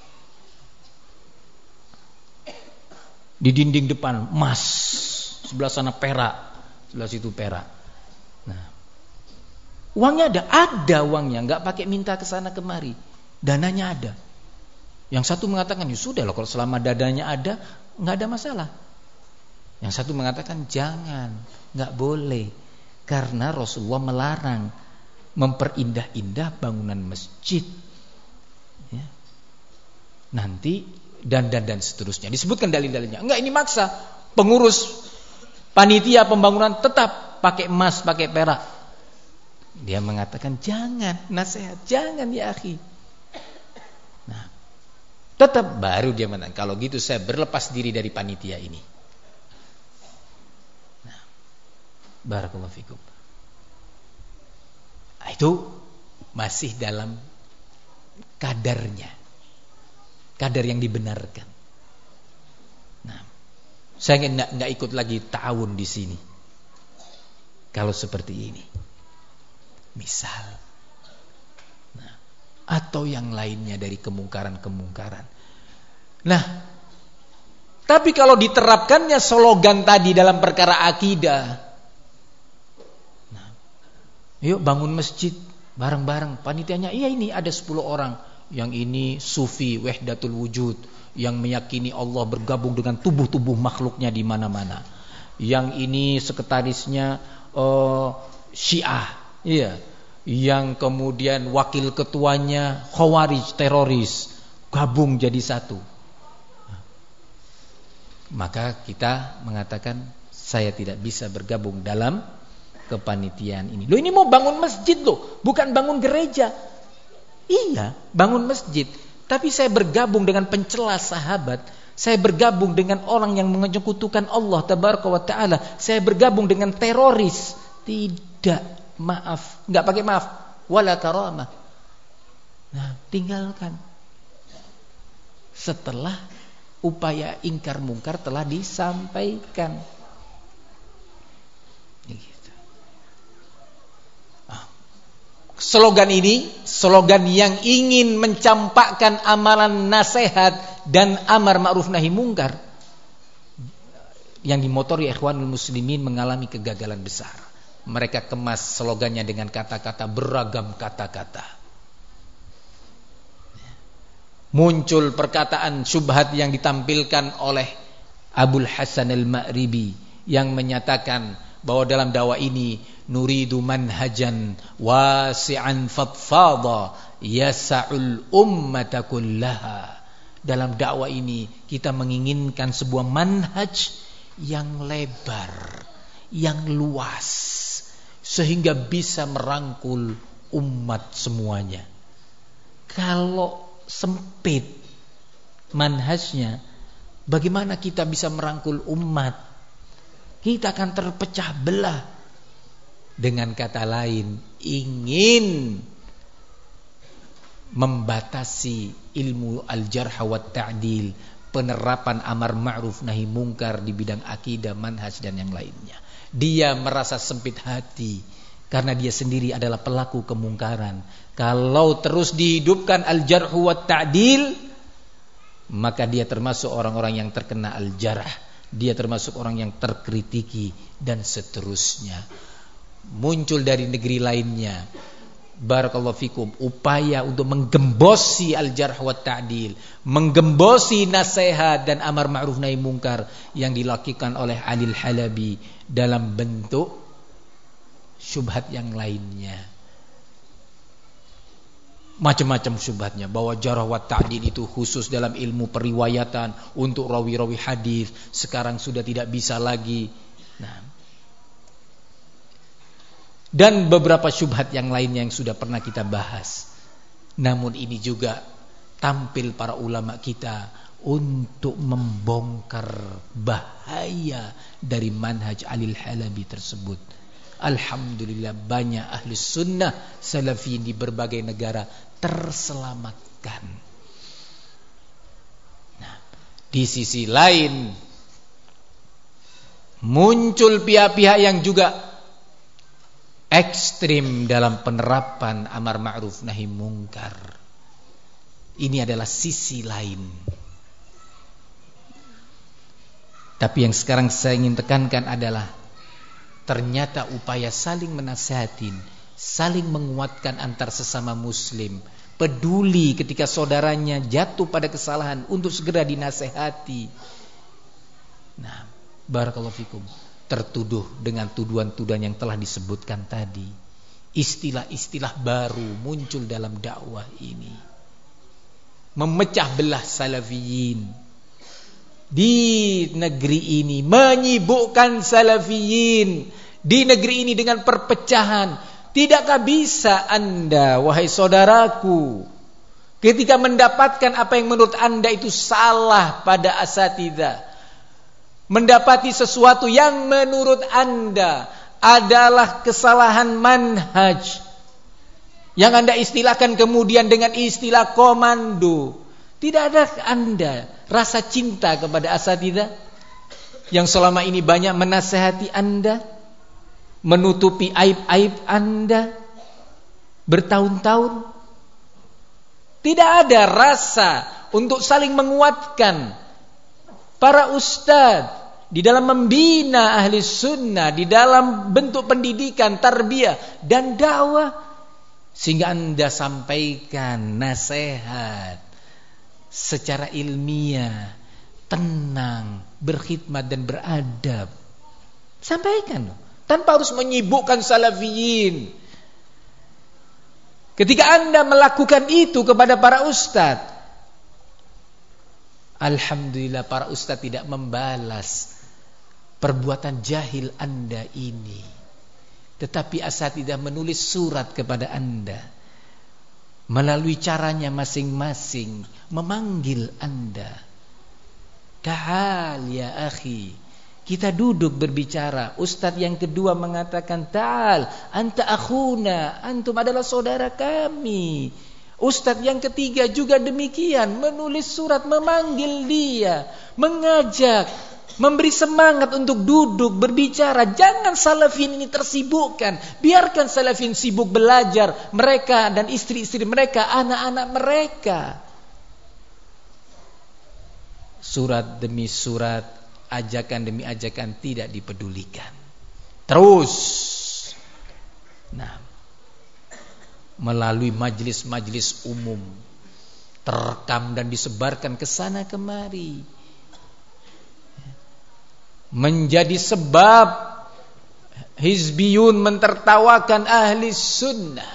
Di dinding depan emas, sebelah sana perak, sebelah situ perak. Nah, uangnya ada, ada uangnya, nggak pakai minta ke sana kemari, dananya ada. Yang satu mengatakan, ya sudah loh, kalau selama dadanya ada, nggak ada masalah. Yang satu mengatakan jangan, nggak boleh, karena Rasulullah melarang memperindah-indah bangunan masjid. Ya. Nanti dan dan dan seterusnya. Disebutkan dalil-dalilnya. Enggak, ini maksa. Pengurus panitia pembangunan tetap pakai emas, pakai perak. Dia mengatakan jangan, nasihat, jangan ya akhi. Nah, tetap baru dia mengatakan, kalau gitu saya berlepas diri dari panitia ini. Nah, barakallahu fikum. Nah, itu masih dalam kadarnya, kadar yang dibenarkan. Nah, saya nggak nggak ikut lagi ta'awun di sini. Kalau seperti ini, misal, nah, atau yang lainnya dari kemungkaran-kemungkaran. Nah, tapi kalau diterapkannya slogan tadi dalam perkara akidah, nah, yuk bangun masjid bareng-bareng, panitianya, iya ini ada sepuluh orang, yang ini sufi wahdatul wujud, yang meyakini Allah bergabung dengan tubuh-tubuh makhluknya di mana-mana, yang ini sekretarisnya uh, Syiah, iya, yang kemudian wakil ketuanya Khawarij teroris, gabung jadi satu. Maka kita mengatakan saya tidak bisa bergabung dalam kepanitiaan ini. Loh, ini mau bangun masjid loh, bukan bangun gereja. Iya, bangun masjid, tapi saya bergabung dengan pencela sahabat, saya bergabung dengan orang yang menyekutukan Allah tabaraka wa taala, saya bergabung dengan teroris. Tidak. Maaf, nggak pakai maaf, wala karamah. Nah, tinggalkan. Setelah upaya ingkar mungkar telah disampaikan. Gitu. Ah. Slogan ini, slogan yang ingin mencampakkan amalan nasihat dan amar ma'ruf nahi mungkar, yang dimotori Ikhwanul Muslimin mengalami kegagalan besar. Mereka kemas slogannya dengan kata-kata, beragam kata-kata. Muncul perkataan syubhat yang ditampilkan oleh Abul Hasan al-Ma'ribi yang menyatakan bahwa dalam dakwah ini nuridu manhajan wasi'an fadfadha yasa'ul ummata kullaha. Dalam dakwah ini kita menginginkan sebuah manhaj yang lebar, yang luas, sehingga bisa merangkul umat semuanya. Kalau sempit manhajnya, bagaimana kita bisa merangkul umat? Kita akan terpecah belah. Dengan kata lain, ingin membatasi ilmu al-jarh wa ta'dil, penerapan amar ma'ruf nahi mungkar di bidang akidah, manhaj dan yang lainnya. Dia merasa sempit hati karena dia sendiri adalah pelaku kemungkaran. Kalau terus dihidupkan al-jarh wa ta'dil, maka dia termasuk orang-orang yang terkena al-jarh, dia termasuk orang yang terkritiki dan seterusnya. Muncul dari negeri lainnya, barakallahu fikum, upaya untuk menggembosi al-jarh wa ta'dil, menggembosi nasihat dan amar ma'ruf nahi mungkar yang dilakukan oleh Ali Al-Halabi dalam bentuk syubhat yang lainnya. Macam-macam syubhatnya, bahwa jarh wa ta'dil itu khusus dalam ilmu periwayatan untuk rawi-rawi hadis, sekarang sudah tidak bisa lagi. Nah, dan beberapa syubhat yang lainnya yang sudah pernah kita bahas. Namun ini juga tampil para ulama kita untuk membongkar bahaya dari manhaj Ali Al-Halabi tersebut. Alhamdulillah banyak ahli sunnah salafiyin di berbagai negara terselamatkan. Nah, di sisi lain muncul pihak-pihak yang juga ekstrim dalam penerapan amar ma'ruf nahi mungkar. Ini adalah sisi lain. Tapi yang sekarang saya ingin tekankan adalah ternyata upaya saling menasihatin, saling menguatkan antar sesama muslim, peduli ketika saudaranya jatuh pada kesalahan untuk segera dinasehati. Nah, barakallahu fikum, tertuduh dengan tuduhan-tuduhan yang telah disebutkan tadi. Istilah-istilah baru muncul dalam dakwah ini, memecah belah salafiyin di negeri ini, menyibukkan salafiyin di negeri ini dengan perpecahan. Tidakkah bisa Anda, wahai saudaraku, ketika mendapatkan apa yang menurut Anda itu salah pada asatidzah, mendapati sesuatu yang menurut Anda adalah kesalahan manhaj, yang Anda istilahkan kemudian dengan istilah komando, tidak ada Anda rasa cinta kepada asatidzah yang selama ini banyak menasehati Anda, menutupi aib-aib Anda bertahun-tahun? Tidak ada rasa untuk saling menguatkan para ustadz di dalam membina ahli sunnah, di dalam bentuk pendidikan, tarbiyah dan dakwah, sehingga Anda sampaikan nasihat secara ilmiah, tenang, berkhidmat dan beradab. Sampaikan tanpa harus menyibukkan salafiyin. Ketika Anda melakukan itu kepada para ustadz, alhamdulillah para ustadz tidak membalas perbuatan jahil Anda ini, tetapi asatidzah menulis surat kepada Anda melalui caranya masing-masing, memanggil Anda. Ta'al ya akhi, kita duduk berbicara. Ustadz yang kedua mengatakan, ta'al anta akhuna, antum adalah saudara kami. Ustadz yang ketiga juga demikian, menulis surat memanggil dia, mengajak, memberi semangat untuk duduk berbicara. Jangan salafin ini tersibukkan, biarkan salafin sibuk belajar, mereka dan istri-istri mereka, anak-anak mereka. Surat demi surat, ajakan demi ajakan tidak dipedulikan. Terus, nah, melalui majlis-majlis umum terekam dan disebarkan ke sana kemari, menjadi sebab hizbiyun mentertawakan ahli sunnah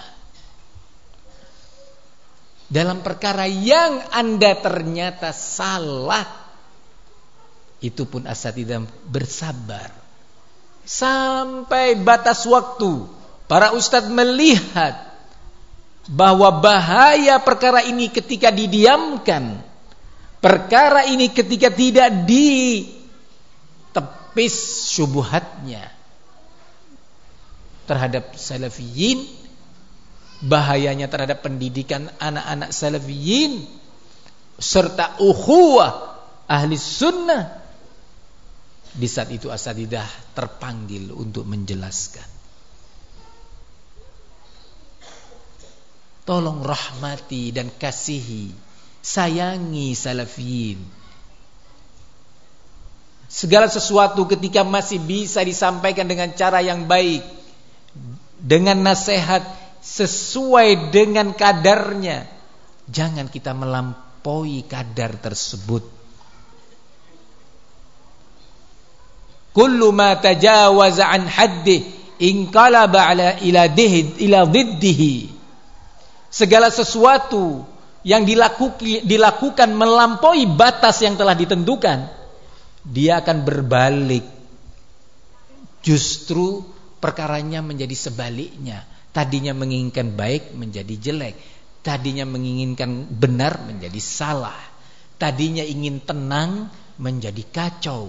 dalam perkara yang Anda ternyata salah. Itu pun asatidzah bersabar sampai batas waktu. Para ustadz melihat bahwa bahaya perkara ini ketika didiamkan, perkara ini ketika tidak ditepis syubhatnya terhadap salafiyin, bahayanya terhadap pendidikan anak-anak salafiyin serta ukhuwah ahli sunnah. Di saat itu asatidzah terpanggil untuk menjelaskan. Tolong rahmati dan kasihi Sayangi salafiyin. Segala sesuatu ketika masih bisa disampaikan dengan cara yang baik, dengan nasihat sesuai dengan kadarnya, jangan kita melampaui kadar tersebut. Kullu ma tajawaza an haddih inqalaba ala ila dihid ila diddihi. Segala sesuatu yang dilakukan, dilakukan melampaui batas yang telah ditentukan, dia akan berbalik. Justru perkaranya menjadi sebaliknya. Tadinya menginginkan baik menjadi jelek. Tadinya menginginkan benar menjadi salah. Tadinya ingin tenang menjadi kacau.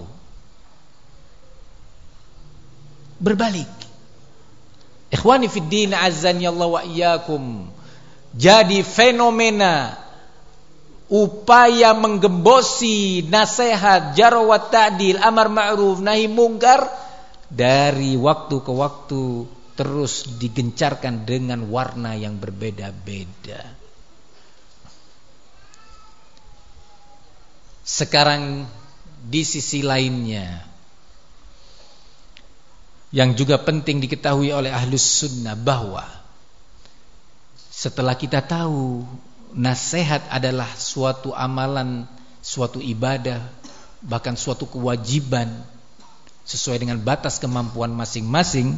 Berbalik. Ikhwani fid din, azzani Allah wa iyyakum. Jadi fenomena upaya menggembosi nasihat, jarh wa ta'dil, amar ma'ruf, nahi mungkar dari waktu ke waktu terus digencarkan dengan warna yang berbeda-beda. Sekarang di sisi lainnya yang juga penting diketahui oleh ahlus sunnah, bahwa setelah kita tahu nasihat adalah suatu amalan, suatu ibadah, bahkan suatu kewajiban sesuai dengan batas kemampuan masing-masing,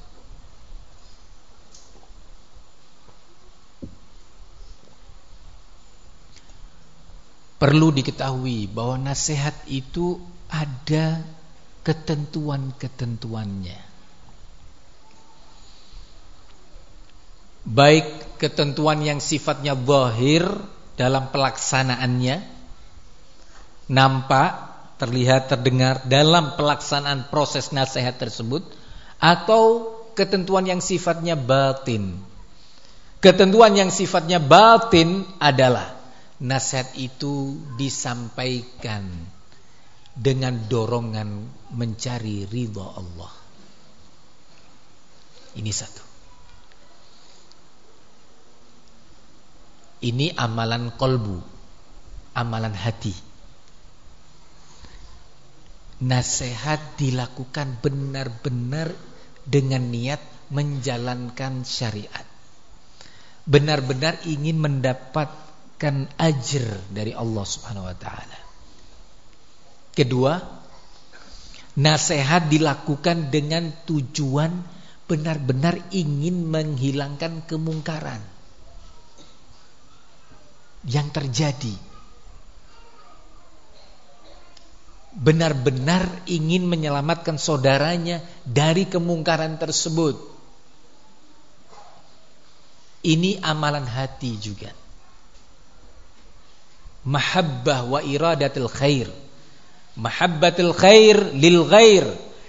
perlu diketahui bahwa nasihat itu ada ketentuan-ketentuannya. Baik ketentuan yang sifatnya zahir dalam pelaksanaannya, nampak, terlihat, terdengar dalam pelaksanaan proses nasihat tersebut, atau ketentuan yang sifatnya batin. Ketentuan yang sifatnya batin adalah nasihat itu disampaikan dengan dorongan mencari ridha Allah. Ini satu. Ini amalan kolbu, amalan hati. Nasihat dilakukan benar-benar dengan niat menjalankan syariat, benar-benar ingin mendapatkan ajr dari Allah Subhanahu wa ta'ala. Kedua, nasihat dilakukan dengan tujuan benar-benar ingin menghilangkan kemungkaran yang terjadi, benar-benar ingin menyelamatkan saudaranya dari kemungkaran tersebut. Ini amalan hati juga. Mahabbah wa iradatul khair, mahabbatul khair lil ghair.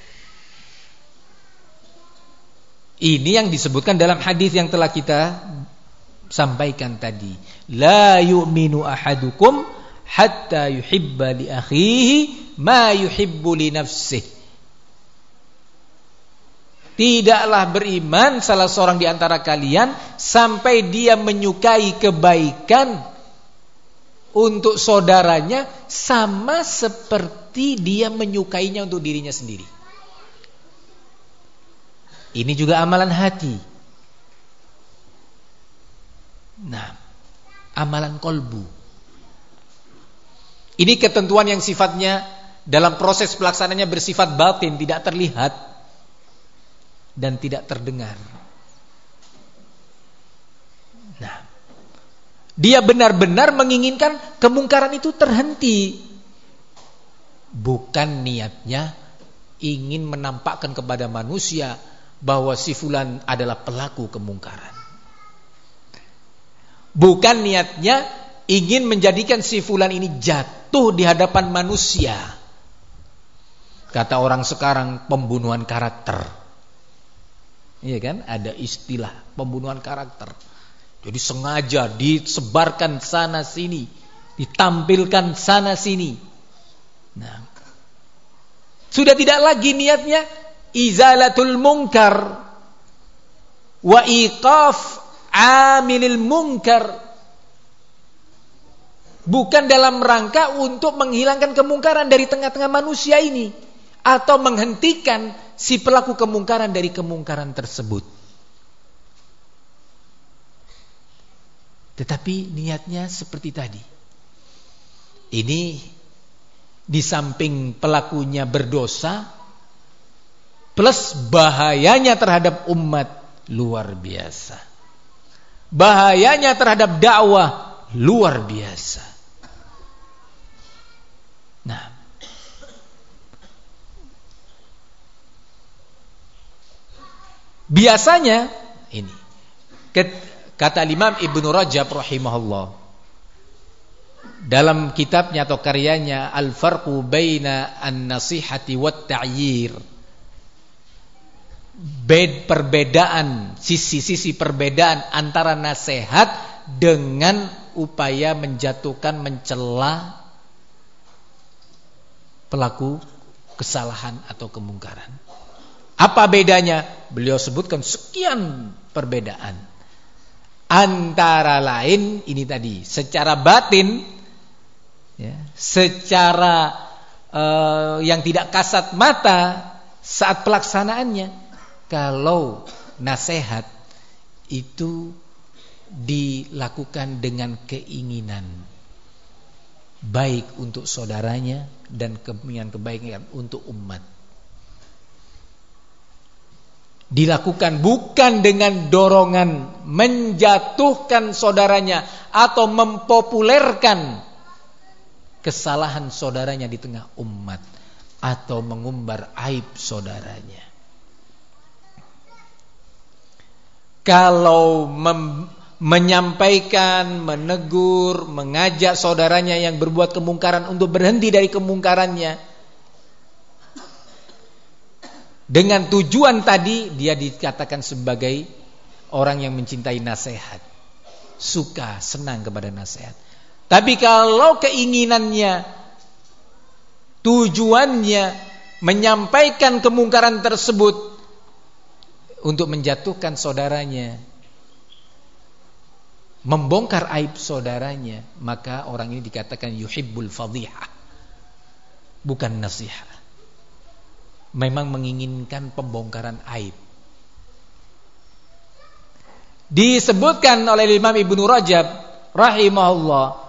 Ini yang disebutkan dalam hadis yang telah kita sampaikan tadi. La yu'minu ahadukum hatta yuhibba li akhihi ma yuhibbu li nafsihi. Tidaklah beriman salah seorang di antara kalian sampai dia menyukai kebaikan untuk saudaranya sama seperti dia menyukainya untuk dirinya sendiri. Ini juga amalan hati. Nah, amalan kolbu. Ini ketentuan yang sifatnya dalam proses pelaksananya bersifat batin, tidak terlihat dan tidak terdengar. Nah, dia benar-benar menginginkan kemungkaran itu terhenti. Bukan niatnya ingin menampakkan kepada manusia bahwa si fulan adalah pelaku kemungkaran. Bukan niatnya ingin menjadikan si fulan ini jatuh di hadapan manusia. Kata orang sekarang, pembunuhan karakter. Iya kan? Ada istilah pembunuhan karakter. Jadi sengaja disebarkan sana sini, ditampilkan sana sini. Nah, sudah tidak lagi niatnya izalatul munkar wa iqaf amilil munkar, bukan dalam rangka untuk menghilangkan kemungkaran dari tengah-tengah manusia ini, atau menghentikan si pelaku kemungkaran dari kemungkaran tersebut. Tetapi niatnya seperti tadi. Ini di samping pelakunya berdosa, plus bahayanya terhadap umat luar biasa. Bahayanya terhadap dakwah luar biasa. Nah, biasanya ini kata Imam Ibnu Rajab rahimahullah dalam kitabnya atau karyanya Al-Farqu Baina An-Nasihati Wat Ta'yir, perbedaan, sisi-sisi perbedaan antara nasihat dengan upaya menjatuhkan, mencela pelaku kesalahan atau kemungkaran. Apa bedanya? Beliau sebutkan sekian perbedaan. Antara lain ini tadi, secara batin, ya, secara uh, yang tidak kasat mata saat pelaksanaannya, kalau nasihat itu dilakukan dengan keinginan baik untuk saudaranya dan keinginan kebaikan untuk umat, dilakukan bukan dengan dorongan menjatuhkan saudaranya atau mempopulerkan kesalahan saudaranya di tengah umat atau mengumbar aib saudaranya. Kalau mem- menyampaikan, menegur, mengajak saudaranya yang berbuat kemungkaran untuk berhenti dari kemungkarannya dengan tujuan tadi, dia dikatakan sebagai orang yang mencintai nasihat, suka, senang kepada nasihat. Tapi kalau keinginannya, tujuannya menyampaikan kemungkaran tersebut untuk menjatuhkan saudaranya, membongkar aib saudaranya, maka orang ini dikatakan yuhibbul fadhihah, bukan nasihat. Memang menginginkan pembongkaran aib. Disebutkan oleh Imam Ibnu Rajab rahimahullah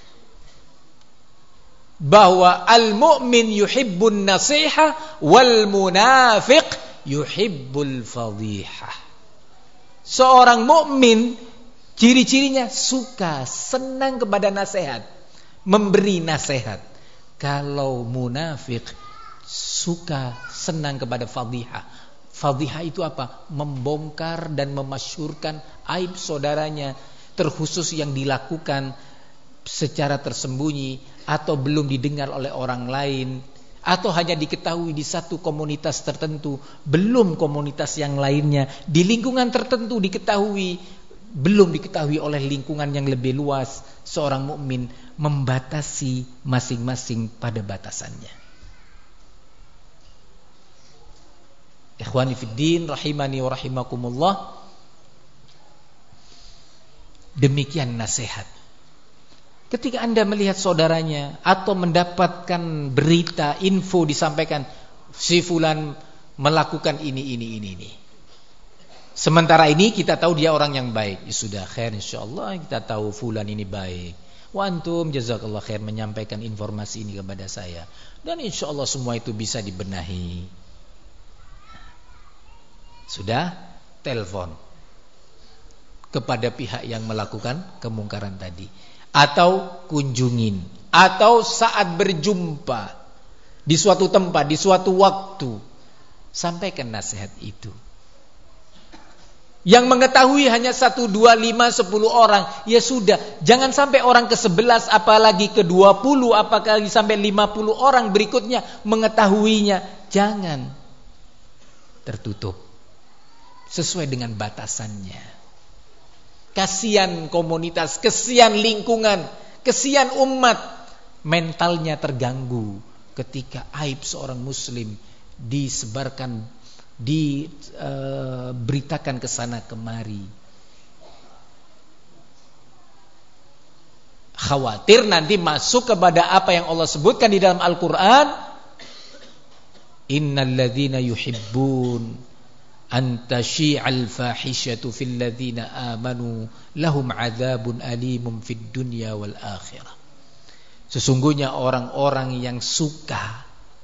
bahwa al-mu'min yuhibbun nasihah wal munafiq yuhibbul fadhihah. Seorang mukmin ciri-cirinya suka, senang kepada nasihat, memberi nasihat. Kalau munafik suka, senang kepada fadhihah. Fadhihah itu apa? Membongkar dan memasyhurkan aib saudaranya, terkhusus yang dilakukan secara tersembunyi atau belum didengar oleh orang lain, atau hanya diketahui di satu komunitas tertentu, belum komunitas yang lainnya. Di lingkungan tertentu diketahui, belum diketahui oleh lingkungan yang lebih luas. Seorang mukmin membatasi masing-masing pada batasannya. Ikhwani fiddin rahimani wa rahimakumullah. Demikian nasihat. Ketika Anda melihat saudaranya atau mendapatkan berita, info disampaikan si fulan melakukan ini ini ini ini. Sementara ini kita tahu dia orang yang baik. Ya sudah, khair insyaallah, kita tahu fulan ini baik. Wa antum jazakallah khair menyampaikan informasi ini kepada saya. Dan insyaallah semua itu bisa dibenahi. Sudah, telepon kepada pihak yang melakukan kemungkaran tadi, atau kunjungin, atau saat berjumpa di suatu tempat, di suatu waktu, sampaikan nasihat itu. Yang mengetahui hanya satu, dua, lima, sepuluh orang, ya sudah. Jangan sampai orang ke sebelas, apalagi ke dua puluh, apalagi sampai lima puluh orang berikutnya mengetahuinya. Jangan. Tertutup. Sesuai dengan batasannya. Kasihan komunitas, kasihan lingkungan, kasihan umat. Mentalnya terganggu ketika aib seorang muslim disebarkan, diberitakan ke sana kemari. Khawatir nanti masuk kepada apa yang Allah sebutkan di dalam Al-Quran, innal ladzina yuhibbun an tashi'al fahishatu fil ladzina amanu lahum adzabun alimun fid dunya wal akhirah. Sesungguhnya orang-orang yang suka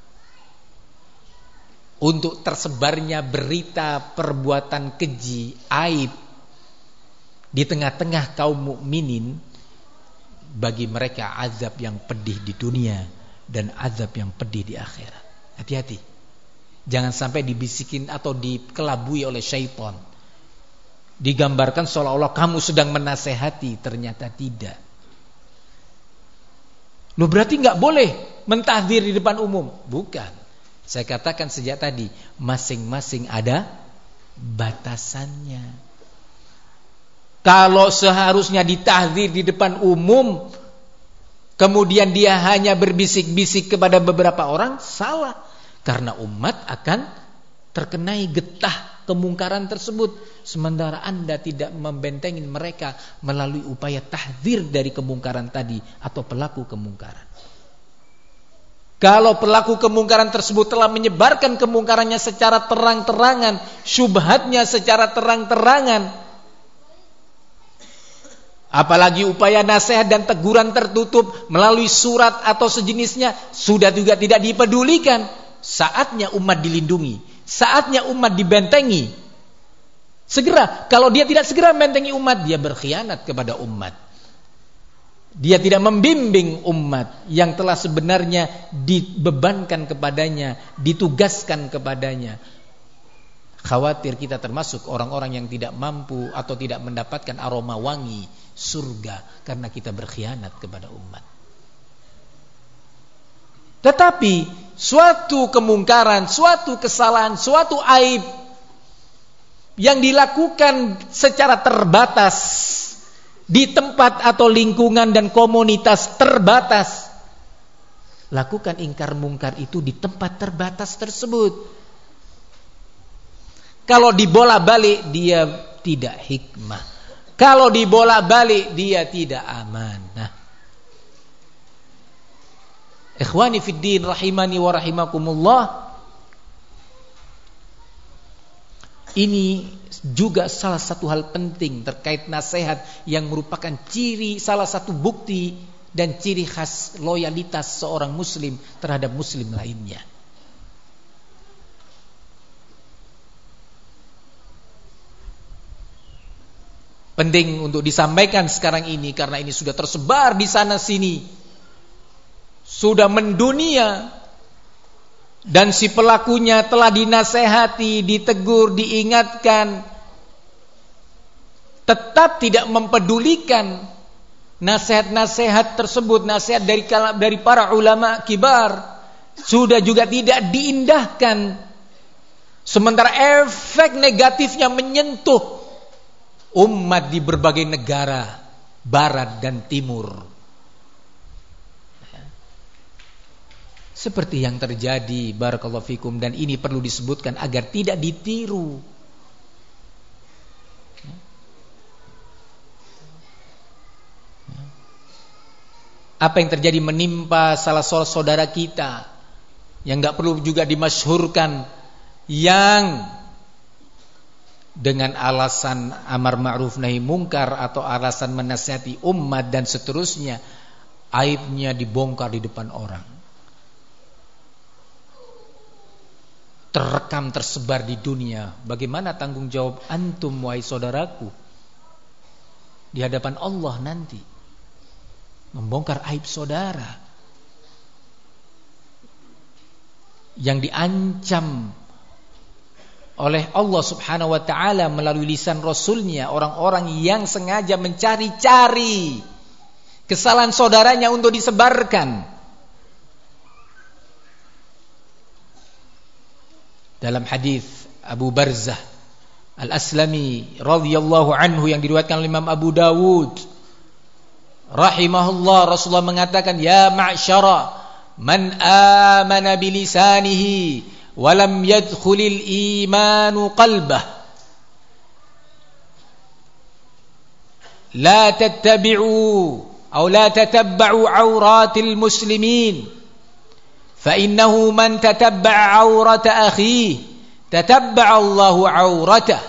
untuk tersebarnya berita perbuatan keji, aib di tengah-tengah kaum mukminin, bagi mereka azab yang pedih di dunia dan azab yang pedih di akhirat. Hati-hati, jangan sampai dibisikin atau dikelabui oleh syaitan, digambarkan seolah-olah kamu sedang menasehati, ternyata tidak. Loh, berarti gak boleh mentahdir di depan umum? Bukan. Saya katakan sejak tadi, masing-masing ada batasannya. Kalau seharusnya ditahdir di depan umum, kemudian dia hanya berbisik-bisik kepada beberapa orang, salah. Karena umat akan terkenai getah kemungkaran tersebut, sementara Anda tidak membentengin mereka melalui upaya tahdzir dari kemungkaran tadi atau pelaku kemungkaran. Kalau pelaku kemungkaran tersebut telah menyebarkan kemungkarannya secara terang-terangan, syubhatnya secara terang-terangan, apalagi upaya nasihat dan teguran tertutup melalui surat atau sejenisnya sudah juga tidak dipedulikan, saatnya umat dilindungi, saatnya umat dibentengi. Segera, kalau dia tidak segera membentengi umat, dia berkhianat kepada umat. Dia tidak membimbing umat yang telah sebenarnya dibebankan kepadanya, ditugaskan kepadanya. Khawatir kita termasuk orang-orang yang tidak mampu atau tidak mendapatkan aroma wangi surga karena kita berkhianat kepada umat. Tetapi suatu kemungkaran, suatu kesalahan, suatu aib yang dilakukan secara terbatas di tempat atau lingkungan dan komunitas terbatas, lakukan ingkar mungkar itu di tempat terbatas tersebut. Kalau dibolak-balik dia tidak hikmah, kalau dibolak-balik dia tidak amanah. Ikhwani fiddin rahimani wa rahimakumullah, ini juga salah satu hal penting terkait nasihat yang merupakan ciri, salah satu bukti dan ciri khas loyalitas seorang muslim terhadap muslim lainnya. Penting untuk disampaikan sekarang ini karena ini sudah tersebar di sana sini, sudah mendunia. Dan si pelakunya telah dinasehati, ditegur, diingatkan, tetap tidak mempedulikan nasihat-nasihat tersebut, nasihat dari dari para ulama kibar, sudah juga tidak diindahkan. Sementara efek negatifnya menyentuh umat di berbagai negara barat dan timur. Seperti yang terjadi, barakallahu fikum, dan ini perlu disebutkan agar tidak ditiru. Apa yang terjadi menimpa salah seorang saudara kita yang enggak perlu juga dimasyhurkan, yang dengan alasan amar ma'ruf nahi mungkar atau alasan menasihati umat dan seterusnya, aibnya dibongkar di depan orang. Terekam, tersebar di dunia. Bagaimana tanggung jawab antum, wahai saudaraku, di hadapan Allah nanti? Membongkar aib saudara yang diancam oleh Allah subhanahu wa ta'ala melalui lisan Rasulnya, orang-orang yang sengaja mencari-cari kesalahan saudaranya untuk disebarkan. Dalam hadis Abu Barzah Al-Aslami radhiyallahu anhu yang diriwayatkan oleh Imam Abu Dawud rahimahullah, Rasulullah mengatakan, ya ma'syara man amana bilisanihi wa lam yadkhulil imanu qalbah la tattabi'u aw la tatabba'u 'auratil muslimin fa innahu man tatabba'a 'aurata akhihi tatabba'a Allahu 'auratah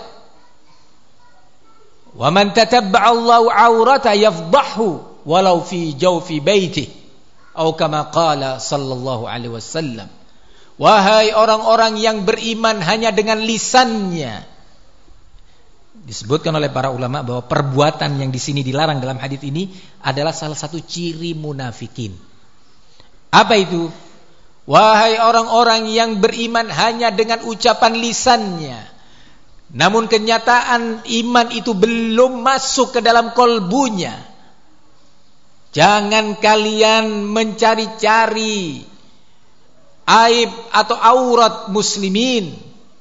wa man tatabba'a Allahu 'auratah yafdahu walau fi jawfi baitihi atau kama qala sallallahu alaihi wasallam. Wahai orang-orang yang beriman hanya dengan lisannya. Disebutkan oleh para ulama bahwa perbuatan yang di sini dilarang dalam hadis ini adalah salah satu ciri munafikin. Apa itu? Wahai orang-orang yang beriman hanya dengan ucapan lisannya, namun kenyataan iman itu belum masuk ke dalam kolbunya. Jangan kalian mencari-cari aib atau aurat muslimin,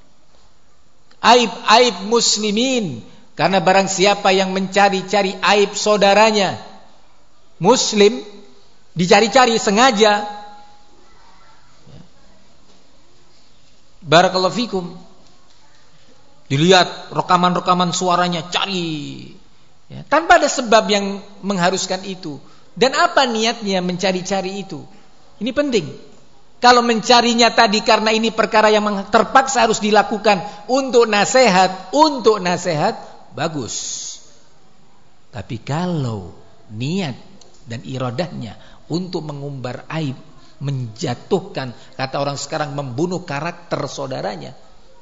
aib-aib muslimin, karena barang siapa yang mencari-cari aib saudaranya muslim, dicari-cari sengaja, barakallahu fikum, dilihat rekaman-rekaman suaranya, cari ya, tanpa ada sebab yang mengharuskan itu. Dan apa niatnya mencari-cari itu? Ini penting. Kalau mencarinya tadi karena ini perkara yang terpaksa harus dilakukan untuk nasihat, untuk nasihat, bagus. Tapi kalau niat dan iradahnya untuk mengumbar aib, menjatuhkan, kata orang sekarang, membunuh karakter saudaranya,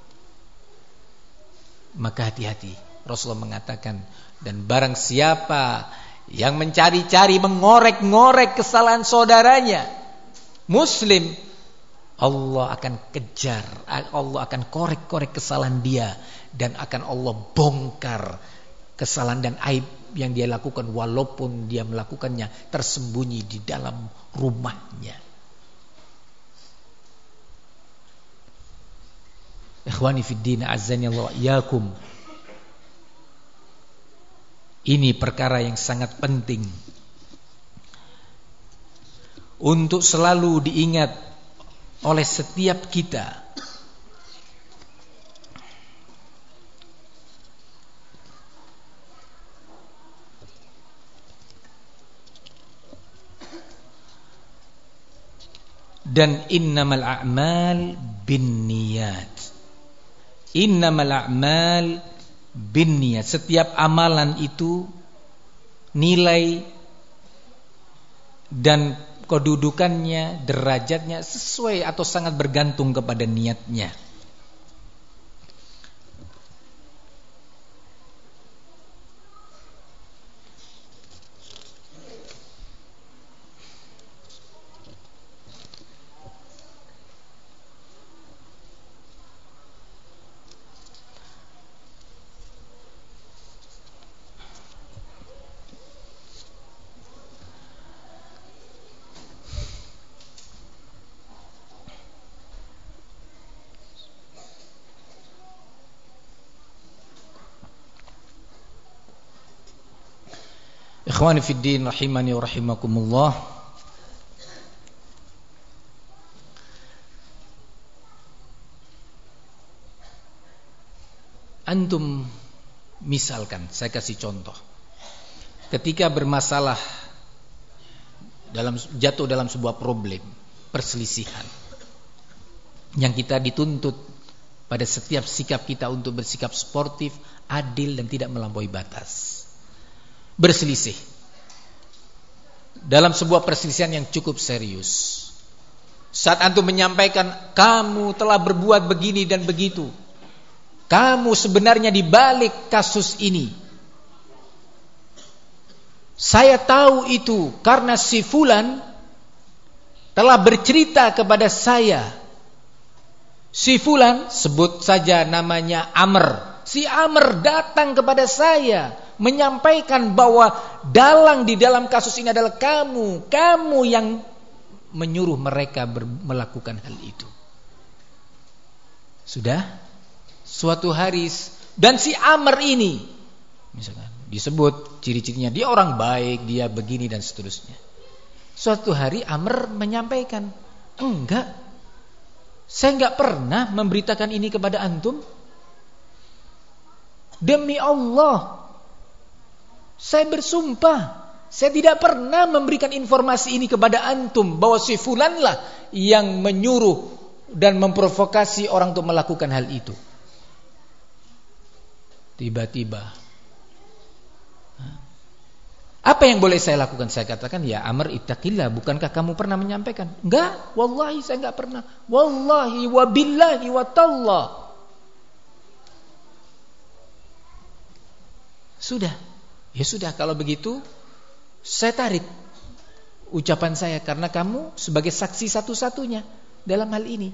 maka hati-hati. Rasulullah mengatakan, dan barang siapa yang mencari-cari, mengorek-ngorek kesalahan saudaranya muslim, Allah akan kejar, Allah akan korek-korek kesalahan dia, dan akan Allah bongkar kesalahan dan aib yang dia lakukan, walaupun dia melakukannya tersembunyi di dalam rumahnya. Ikhwani fid din, azani Allah iyyakum. Ini perkara yang sangat penting untuk selalu diingat oleh setiap kita. Dan innamal a'mal binniyat. Innamal a'mal binniyat. Setiap amalan itu nilai dan kedudukannya, derajatnya sesuai atau sangat bergantung kepada niatnya. Ikhwani fid din, rahimani wa rahimakumullah. Antum misalkan, saya kasih contoh, ketika bermasalah dalam jatuh dalam sebuah problem, perselisihan, yang kita dituntut pada setiap sikap kita untuk bersikap sportif, adil dan tidak melampaui batas. Berselisih dalam sebuah perselisihan yang cukup serius. Saat antum menyampaikan, kamu telah berbuat begini dan begitu, kamu sebenarnya di balik kasus ini, saya tahu itu karena si fulan telah bercerita kepada saya. Si fulan, sebut saja namanya Amr, si Amr datang kepada saya menyampaikan bahwa dalang di dalam kasus ini adalah kamu. Kamu yang menyuruh mereka ber- melakukan hal itu. Sudah? Suatu hari, dan si Amr ini, misalkan, disebut ciri-cirinya, dia orang baik, dia begini dan seterusnya. Suatu hari Amr menyampaikan, enggak, saya enggak pernah memberitakan ini kepada antum. Demi Allah, saya bersumpah, Saya tidak pernah memberikan informasi ini kepada antum bahwa si fulanlah yang menyuruh dan memprovokasi orang untuk melakukan hal itu. Tiba-tiba, apa yang boleh saya lakukan? Saya katakan, ya Amr, ittaqillah, bukankah kamu pernah menyampaikan? Enggak, wallahi saya enggak pernah. Wallahi wa billahi wa tallah. Sudah. Ya sudah, kalau begitu saya tarik ucapan saya, karena kamu sebagai saksi satu-satunya dalam hal ini.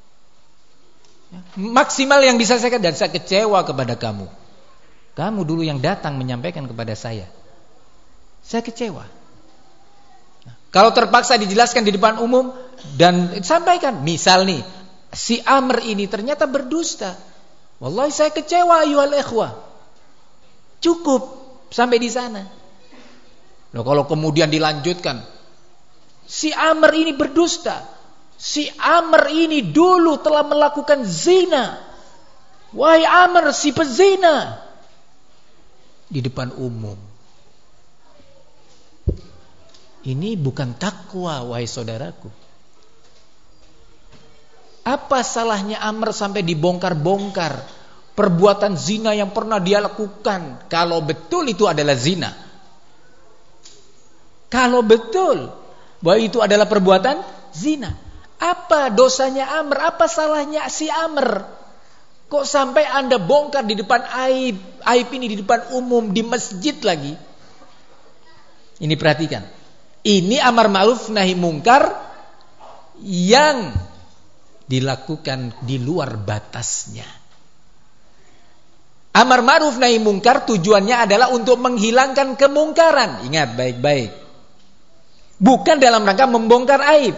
Maksimal yang bisa saya katakan, dan saya kecewa kepada kamu. Kamu dulu yang datang menyampaikan kepada saya. Saya kecewa. Nah, kalau terpaksa dijelaskan di depan umum dan sampaikan, misal nih, si Amr ini ternyata berdusta. Wallahi saya kecewa ayuhal ikhwah. Cukup sampai di sana. Loh, kalau kemudian dilanjutkan, si Amr ini berdusta. Si Amr ini dulu telah melakukan zina. Wahai Amr, si pezina. Di depan umum. Ini bukan takwa, wahai saudaraku. Apa salahnya Amr sampai dibongkar-bongkar perbuatan zina yang pernah dia lakukan, kalau betul itu adalah zina? Kalau betul bahwa itu adalah perbuatan zina, apa dosanya Amr? Apa salahnya si Amr? Kok sampai Anda bongkar di depan aib, aib ini di depan umum, di masjid lagi? Ini perhatikan. Ini amar ma'ruf nahi mungkar yang dilakukan di luar batasnya. Amar ma'ruf nahi mungkar tujuannya adalah untuk menghilangkan kemungkaran. Ingat baik-baik. Bukan dalam rangka membongkar aib.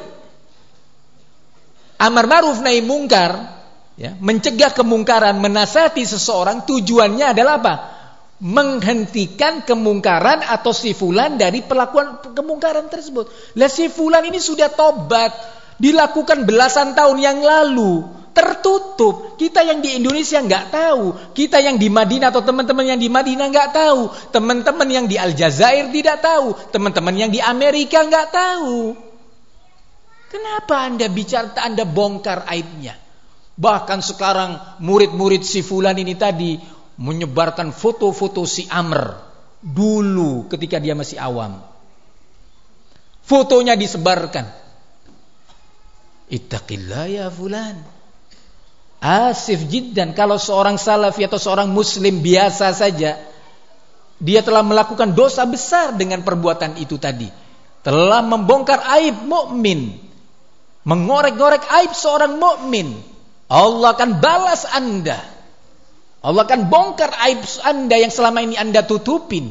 Amar ma'ruf nahi mungkar, ya, mencegah kemungkaran, menasihati seseorang, tujuannya adalah apa? Menghentikan kemungkaran atau si fulan dari pelakuan kemungkaran tersebut. Lah si fulan ini sudah tobat, dilakukan belasan tahun yang lalu, tertutup. Kita yang di Indonesia nggak tahu, kita yang di Madinah atau teman-teman yang di Madinah nggak tahu, teman-teman yang di Aljazair tidak tahu, teman-teman yang di Amerika nggak tahu. Kenapa Anda bicara, Anda bongkar aibnya? Bahkan sekarang murid-murid si fulan ini tadi menyebarkan foto-foto si Amr dulu ketika dia masih awam. Fotonya disebarkan. Ittaqillah ya fulan. Asif jiddan kalau seorang salafi atau seorang muslim biasa saja, dia telah melakukan dosa besar dengan perbuatan itu tadi. Telah membongkar aib mukmin, mengorek-ngorek aib seorang mukmin. Allah akan balas Anda. Allah akan bongkar aib Anda yang selama ini Anda tutupin.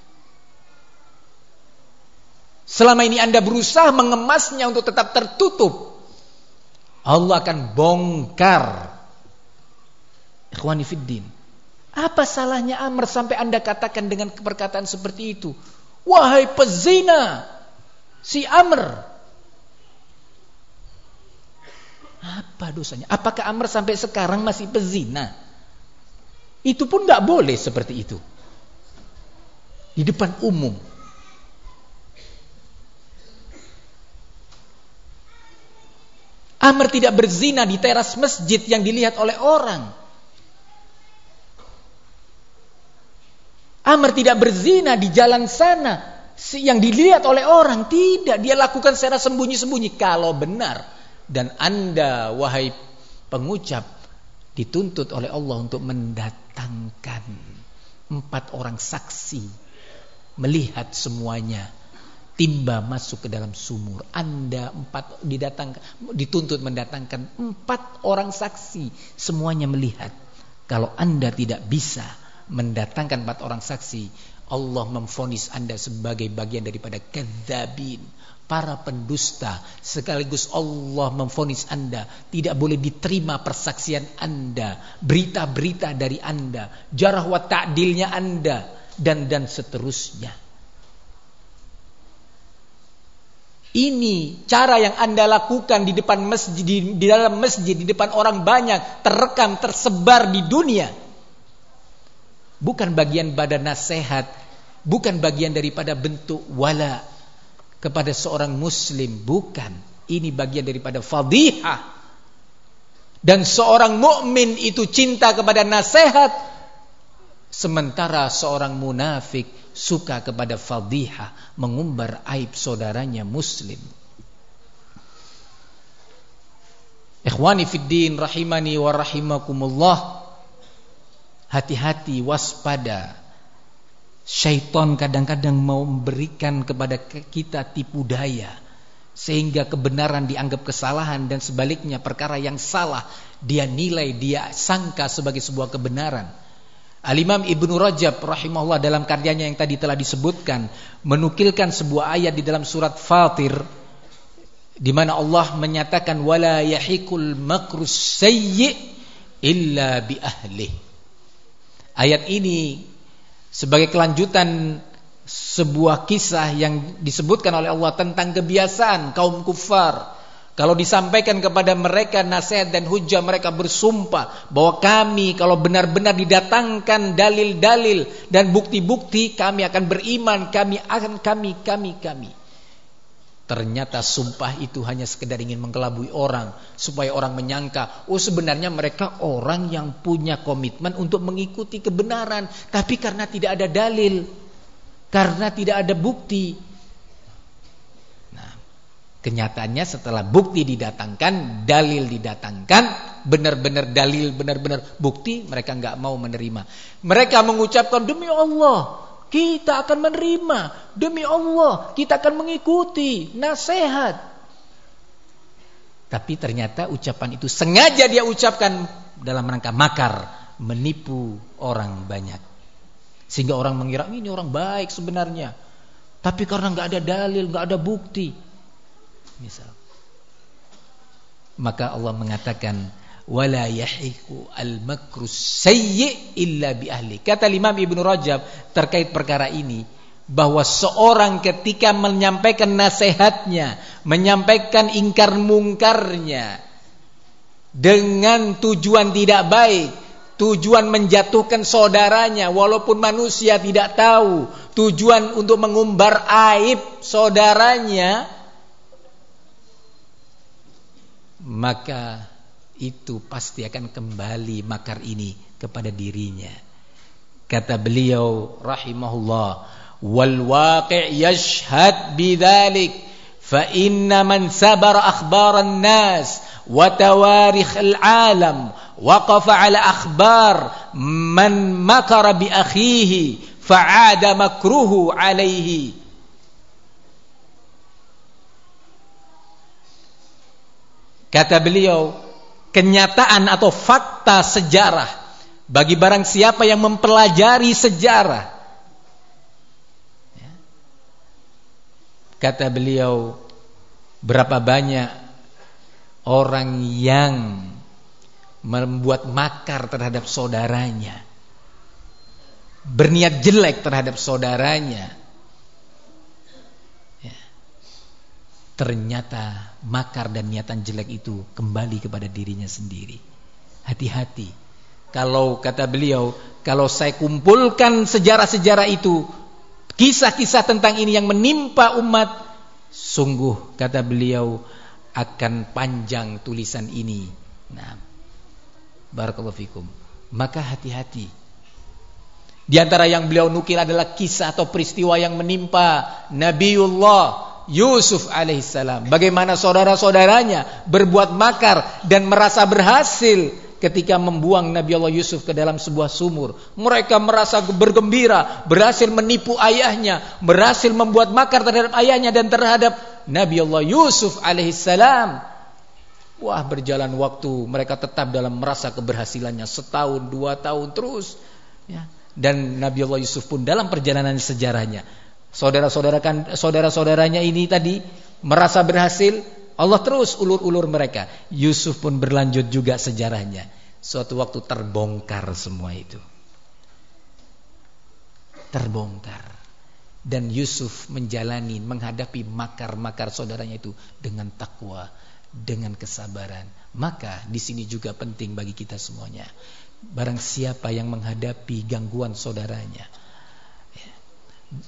Selama ini Anda berusaha mengemasnya untuk tetap tertutup. Allah akan bongkar. Ikhwani fiddin. Apa salahnya Amr sampai Anda katakan dengan perkataan seperti itu? Wahai pezina, si Amr. Apa dosanya? Apakah Amr sampai sekarang masih pezina? Itu pun gak boleh seperti itu. Di depan umum. Amr tidak berzina di teras masjid yang dilihat oleh orang. Amr tidak berzina di jalan sana yang dilihat oleh orang. Tidak, dia lakukan secara sembunyi-sembunyi. Kalau benar. Dan Anda, wahai pengucap, dituntut oleh Allah untuk mendatangkan empat orang saksi, melihat semuanya, timba masuk ke dalam sumur. Anda empat didatangkan, dituntut mendatangkan empat orang saksi, semuanya melihat. Kalau Anda tidak bisa mendatangkan empat orang saksi, Allah memvonis Anda sebagai bagian daripada kadzabin, para pendusta. Sekaligus Allah memvonis Anda tidak boleh diterima persaksian Anda, berita-berita dari Anda, jarah wa ta'dilnya Anda, dan dan seterusnya. Ini cara yang Anda lakukan di depan masjid, di, di dalam masjid, di depan orang banyak, terekam, tersebar di dunia. Bukan bagian badan nasihat bukan bagian daripada bentuk wala kepada seorang muslim, bukan. Ini bagian daripada fadhihah. Dan seorang mukmin itu cinta kepada nasihat, sementara seorang munafik suka kepada fadhihah, mengumbar aib saudaranya muslim. Ikhwani fiddin rahimani wa rahimakumullah, hati-hati, waspada. Syaitan kadang-kadang mau memberikan kepada kita tipu daya, sehingga kebenaran dianggap kesalahan, dan sebaliknya perkara yang salah dia nilai, dia sangka sebagai sebuah kebenaran. Al-Imam Ibnu Rajab rahimahullah dalam karyanya yang tadi telah disebutkan menukilkan sebuah ayat di dalam surat Fatir, di mana Allah menyatakan wala yahiqul makrus sayyi illa bi ahli. Ayat ini sebagai kelanjutan sebuah kisah yang disebutkan oleh Allah tentang kebiasaan kaum kufar. Kalau disampaikan kepada mereka nasihat dan hujah, mereka bersumpah bahwa kami kalau benar-benar didatangkan dalil-dalil dan bukti-bukti, kami akan beriman, kami akan kami kami kami. Ternyata sumpah itu hanya sekedar ingin mengelabui orang, supaya orang menyangka, oh sebenarnya mereka orang yang punya komitmen untuk mengikuti kebenaran, tapi karena tidak ada dalil, karena tidak ada bukti. Nah, kenyataannya setelah bukti didatangkan, dalil didatangkan, benar-benar dalil, benar-benar bukti, mereka enggak mau menerima. Mereka mengucapkan, demi Allah kita akan menerima, demi Allah kita akan mengikuti nasihat. Tapi ternyata ucapan itu sengaja dia ucapkan dalam rangka makar, menipu orang banyak, sehingga orang mengira ini orang baik sebenarnya, tapi karena nggak ada dalil, nggak ada bukti, misal, maka Allah mengatakan wala yahiqu al-makru sayyi illa bi ahli. Kata Imam Ibnu Rajab terkait perkara ini, bahwa seorang ketika menyampaikan nasihatnya, menyampaikan ingkar mungkarnya dengan tujuan tidak baik, tujuan menjatuhkan saudaranya walaupun manusia tidak tahu, tujuan untuk mengumbar aib saudaranya, maka itu pasti akan kembali makar ini kepada dirinya. Kata beliau rahimahullah, wal waqi' yashhad bidzalik fa inna man sabara akhbaran nas wa tawarikh al-alam waqafa ala akhbar man makara bi akhihi fa'ada makruhu alaihi. Kata beliau, kenyataan atau fakta sejarah bagi barang siapa yang mempelajari sejarah, ya. Kata beliau, berapa banyak orang yang membuat makar terhadap saudaranya, berniat jelek terhadap saudaranya, ya. Ternyata makar dan niatan jelek itu kembali kepada dirinya sendiri. Hati-hati. Kalau kata beliau, kalau saya kumpulkan sejarah-sejarah itu, kisah-kisah tentang ini yang menimpa umat, sungguh kata beliau akan panjang tulisan ini. Nah, barakallahu fikum. Maka hati-hati. Di antara yang beliau nukil adalah kisah atau peristiwa yang menimpa Nabiullah Yusuf alaihissalam, bagaimana saudara-saudaranya berbuat makar dan merasa berhasil ketika membuang Nabi Allah Yusuf ke dalam sebuah sumur. Mereka merasa bergembira, berhasil menipu ayahnya, berhasil membuat makar terhadap ayahnya dan terhadap Nabi Allah Yusuf alaihissalam. Wah, berjalan waktu, mereka tetap dalam merasa keberhasilannya, setahun, dua tahun terus, ya. Dan Nabi Allah Yusuf pun dalam perjalanan sejarahnya, saudara-saudara kan, saudara-saudaranya ini tadi merasa berhasil, Allah terus ulur-ulur mereka. Yusuf pun berlanjut juga sejarahnya. Suatu waktu terbongkar semua itu. Terbongkar. Dan Yusuf menjalani, menghadapi makar-makar saudaranya itu dengan takwa, dengan kesabaran. Maka di sini juga penting bagi kita semuanya. Barang siapa yang menghadapi gangguan saudaranya,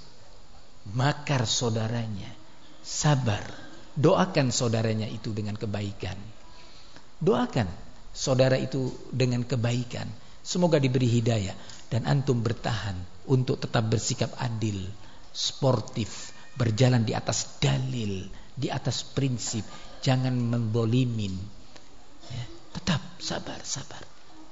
makar saudaranya, sabar. Doakan saudaranya itu dengan kebaikan. Doakan saudara itu dengan kebaikan. Semoga diberi hidayah dan antum bertahan untuk tetap bersikap adil, sportif, berjalan di atas dalil, di atas prinsip, jangan membolimin. Ya, tetap sabar, sabar.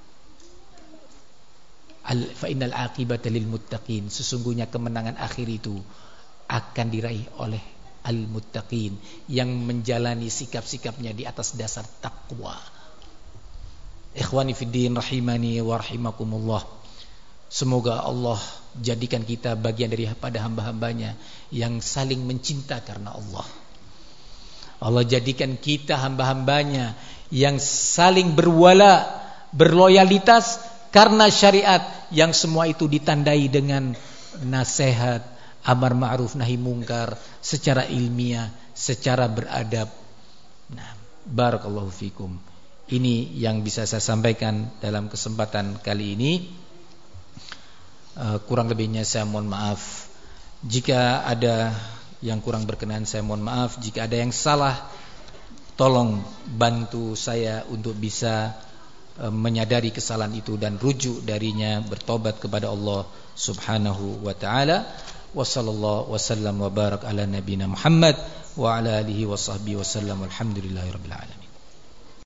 Al fa innal aqibata lil muttaqin. Sesungguhnya kemenangan akhir itu akan diraih oleh al-muttaqin yang menjalani sikap-sikapnya di atas dasar takwa. Ikhwani fiddin rahimani wa rahimakumullah. Semoga Allah jadikan kita bagian daripada hamba-hambanya yang saling mencinta karena Allah. Allah jadikan kita hamba-hambanya yang saling berwala, berloyalitas karena syariat, yang semua itu ditandai dengan nasihat, amar ma'ruf nahi mungkar secara ilmiah, secara beradab. Nah, barakallahu fikum. Ini yang bisa saya sampaikan dalam kesempatan kali ini. Uh, kurang lebihnya saya mohon maaf. Jika ada yang kurang berkenan saya mohon maaf. Jika ada yang salah, tolong bantu saya untuk bisa uh, menyadari kesalahan itu dan rujuk darinya, bertobat kepada Allah Subhanahu wa taala. Wa sallallahu wasallam wa barak ala nabiyina Muhammad wa ala alihi wa sahbihi wasallam. Alhamdulillahirabbil alamin.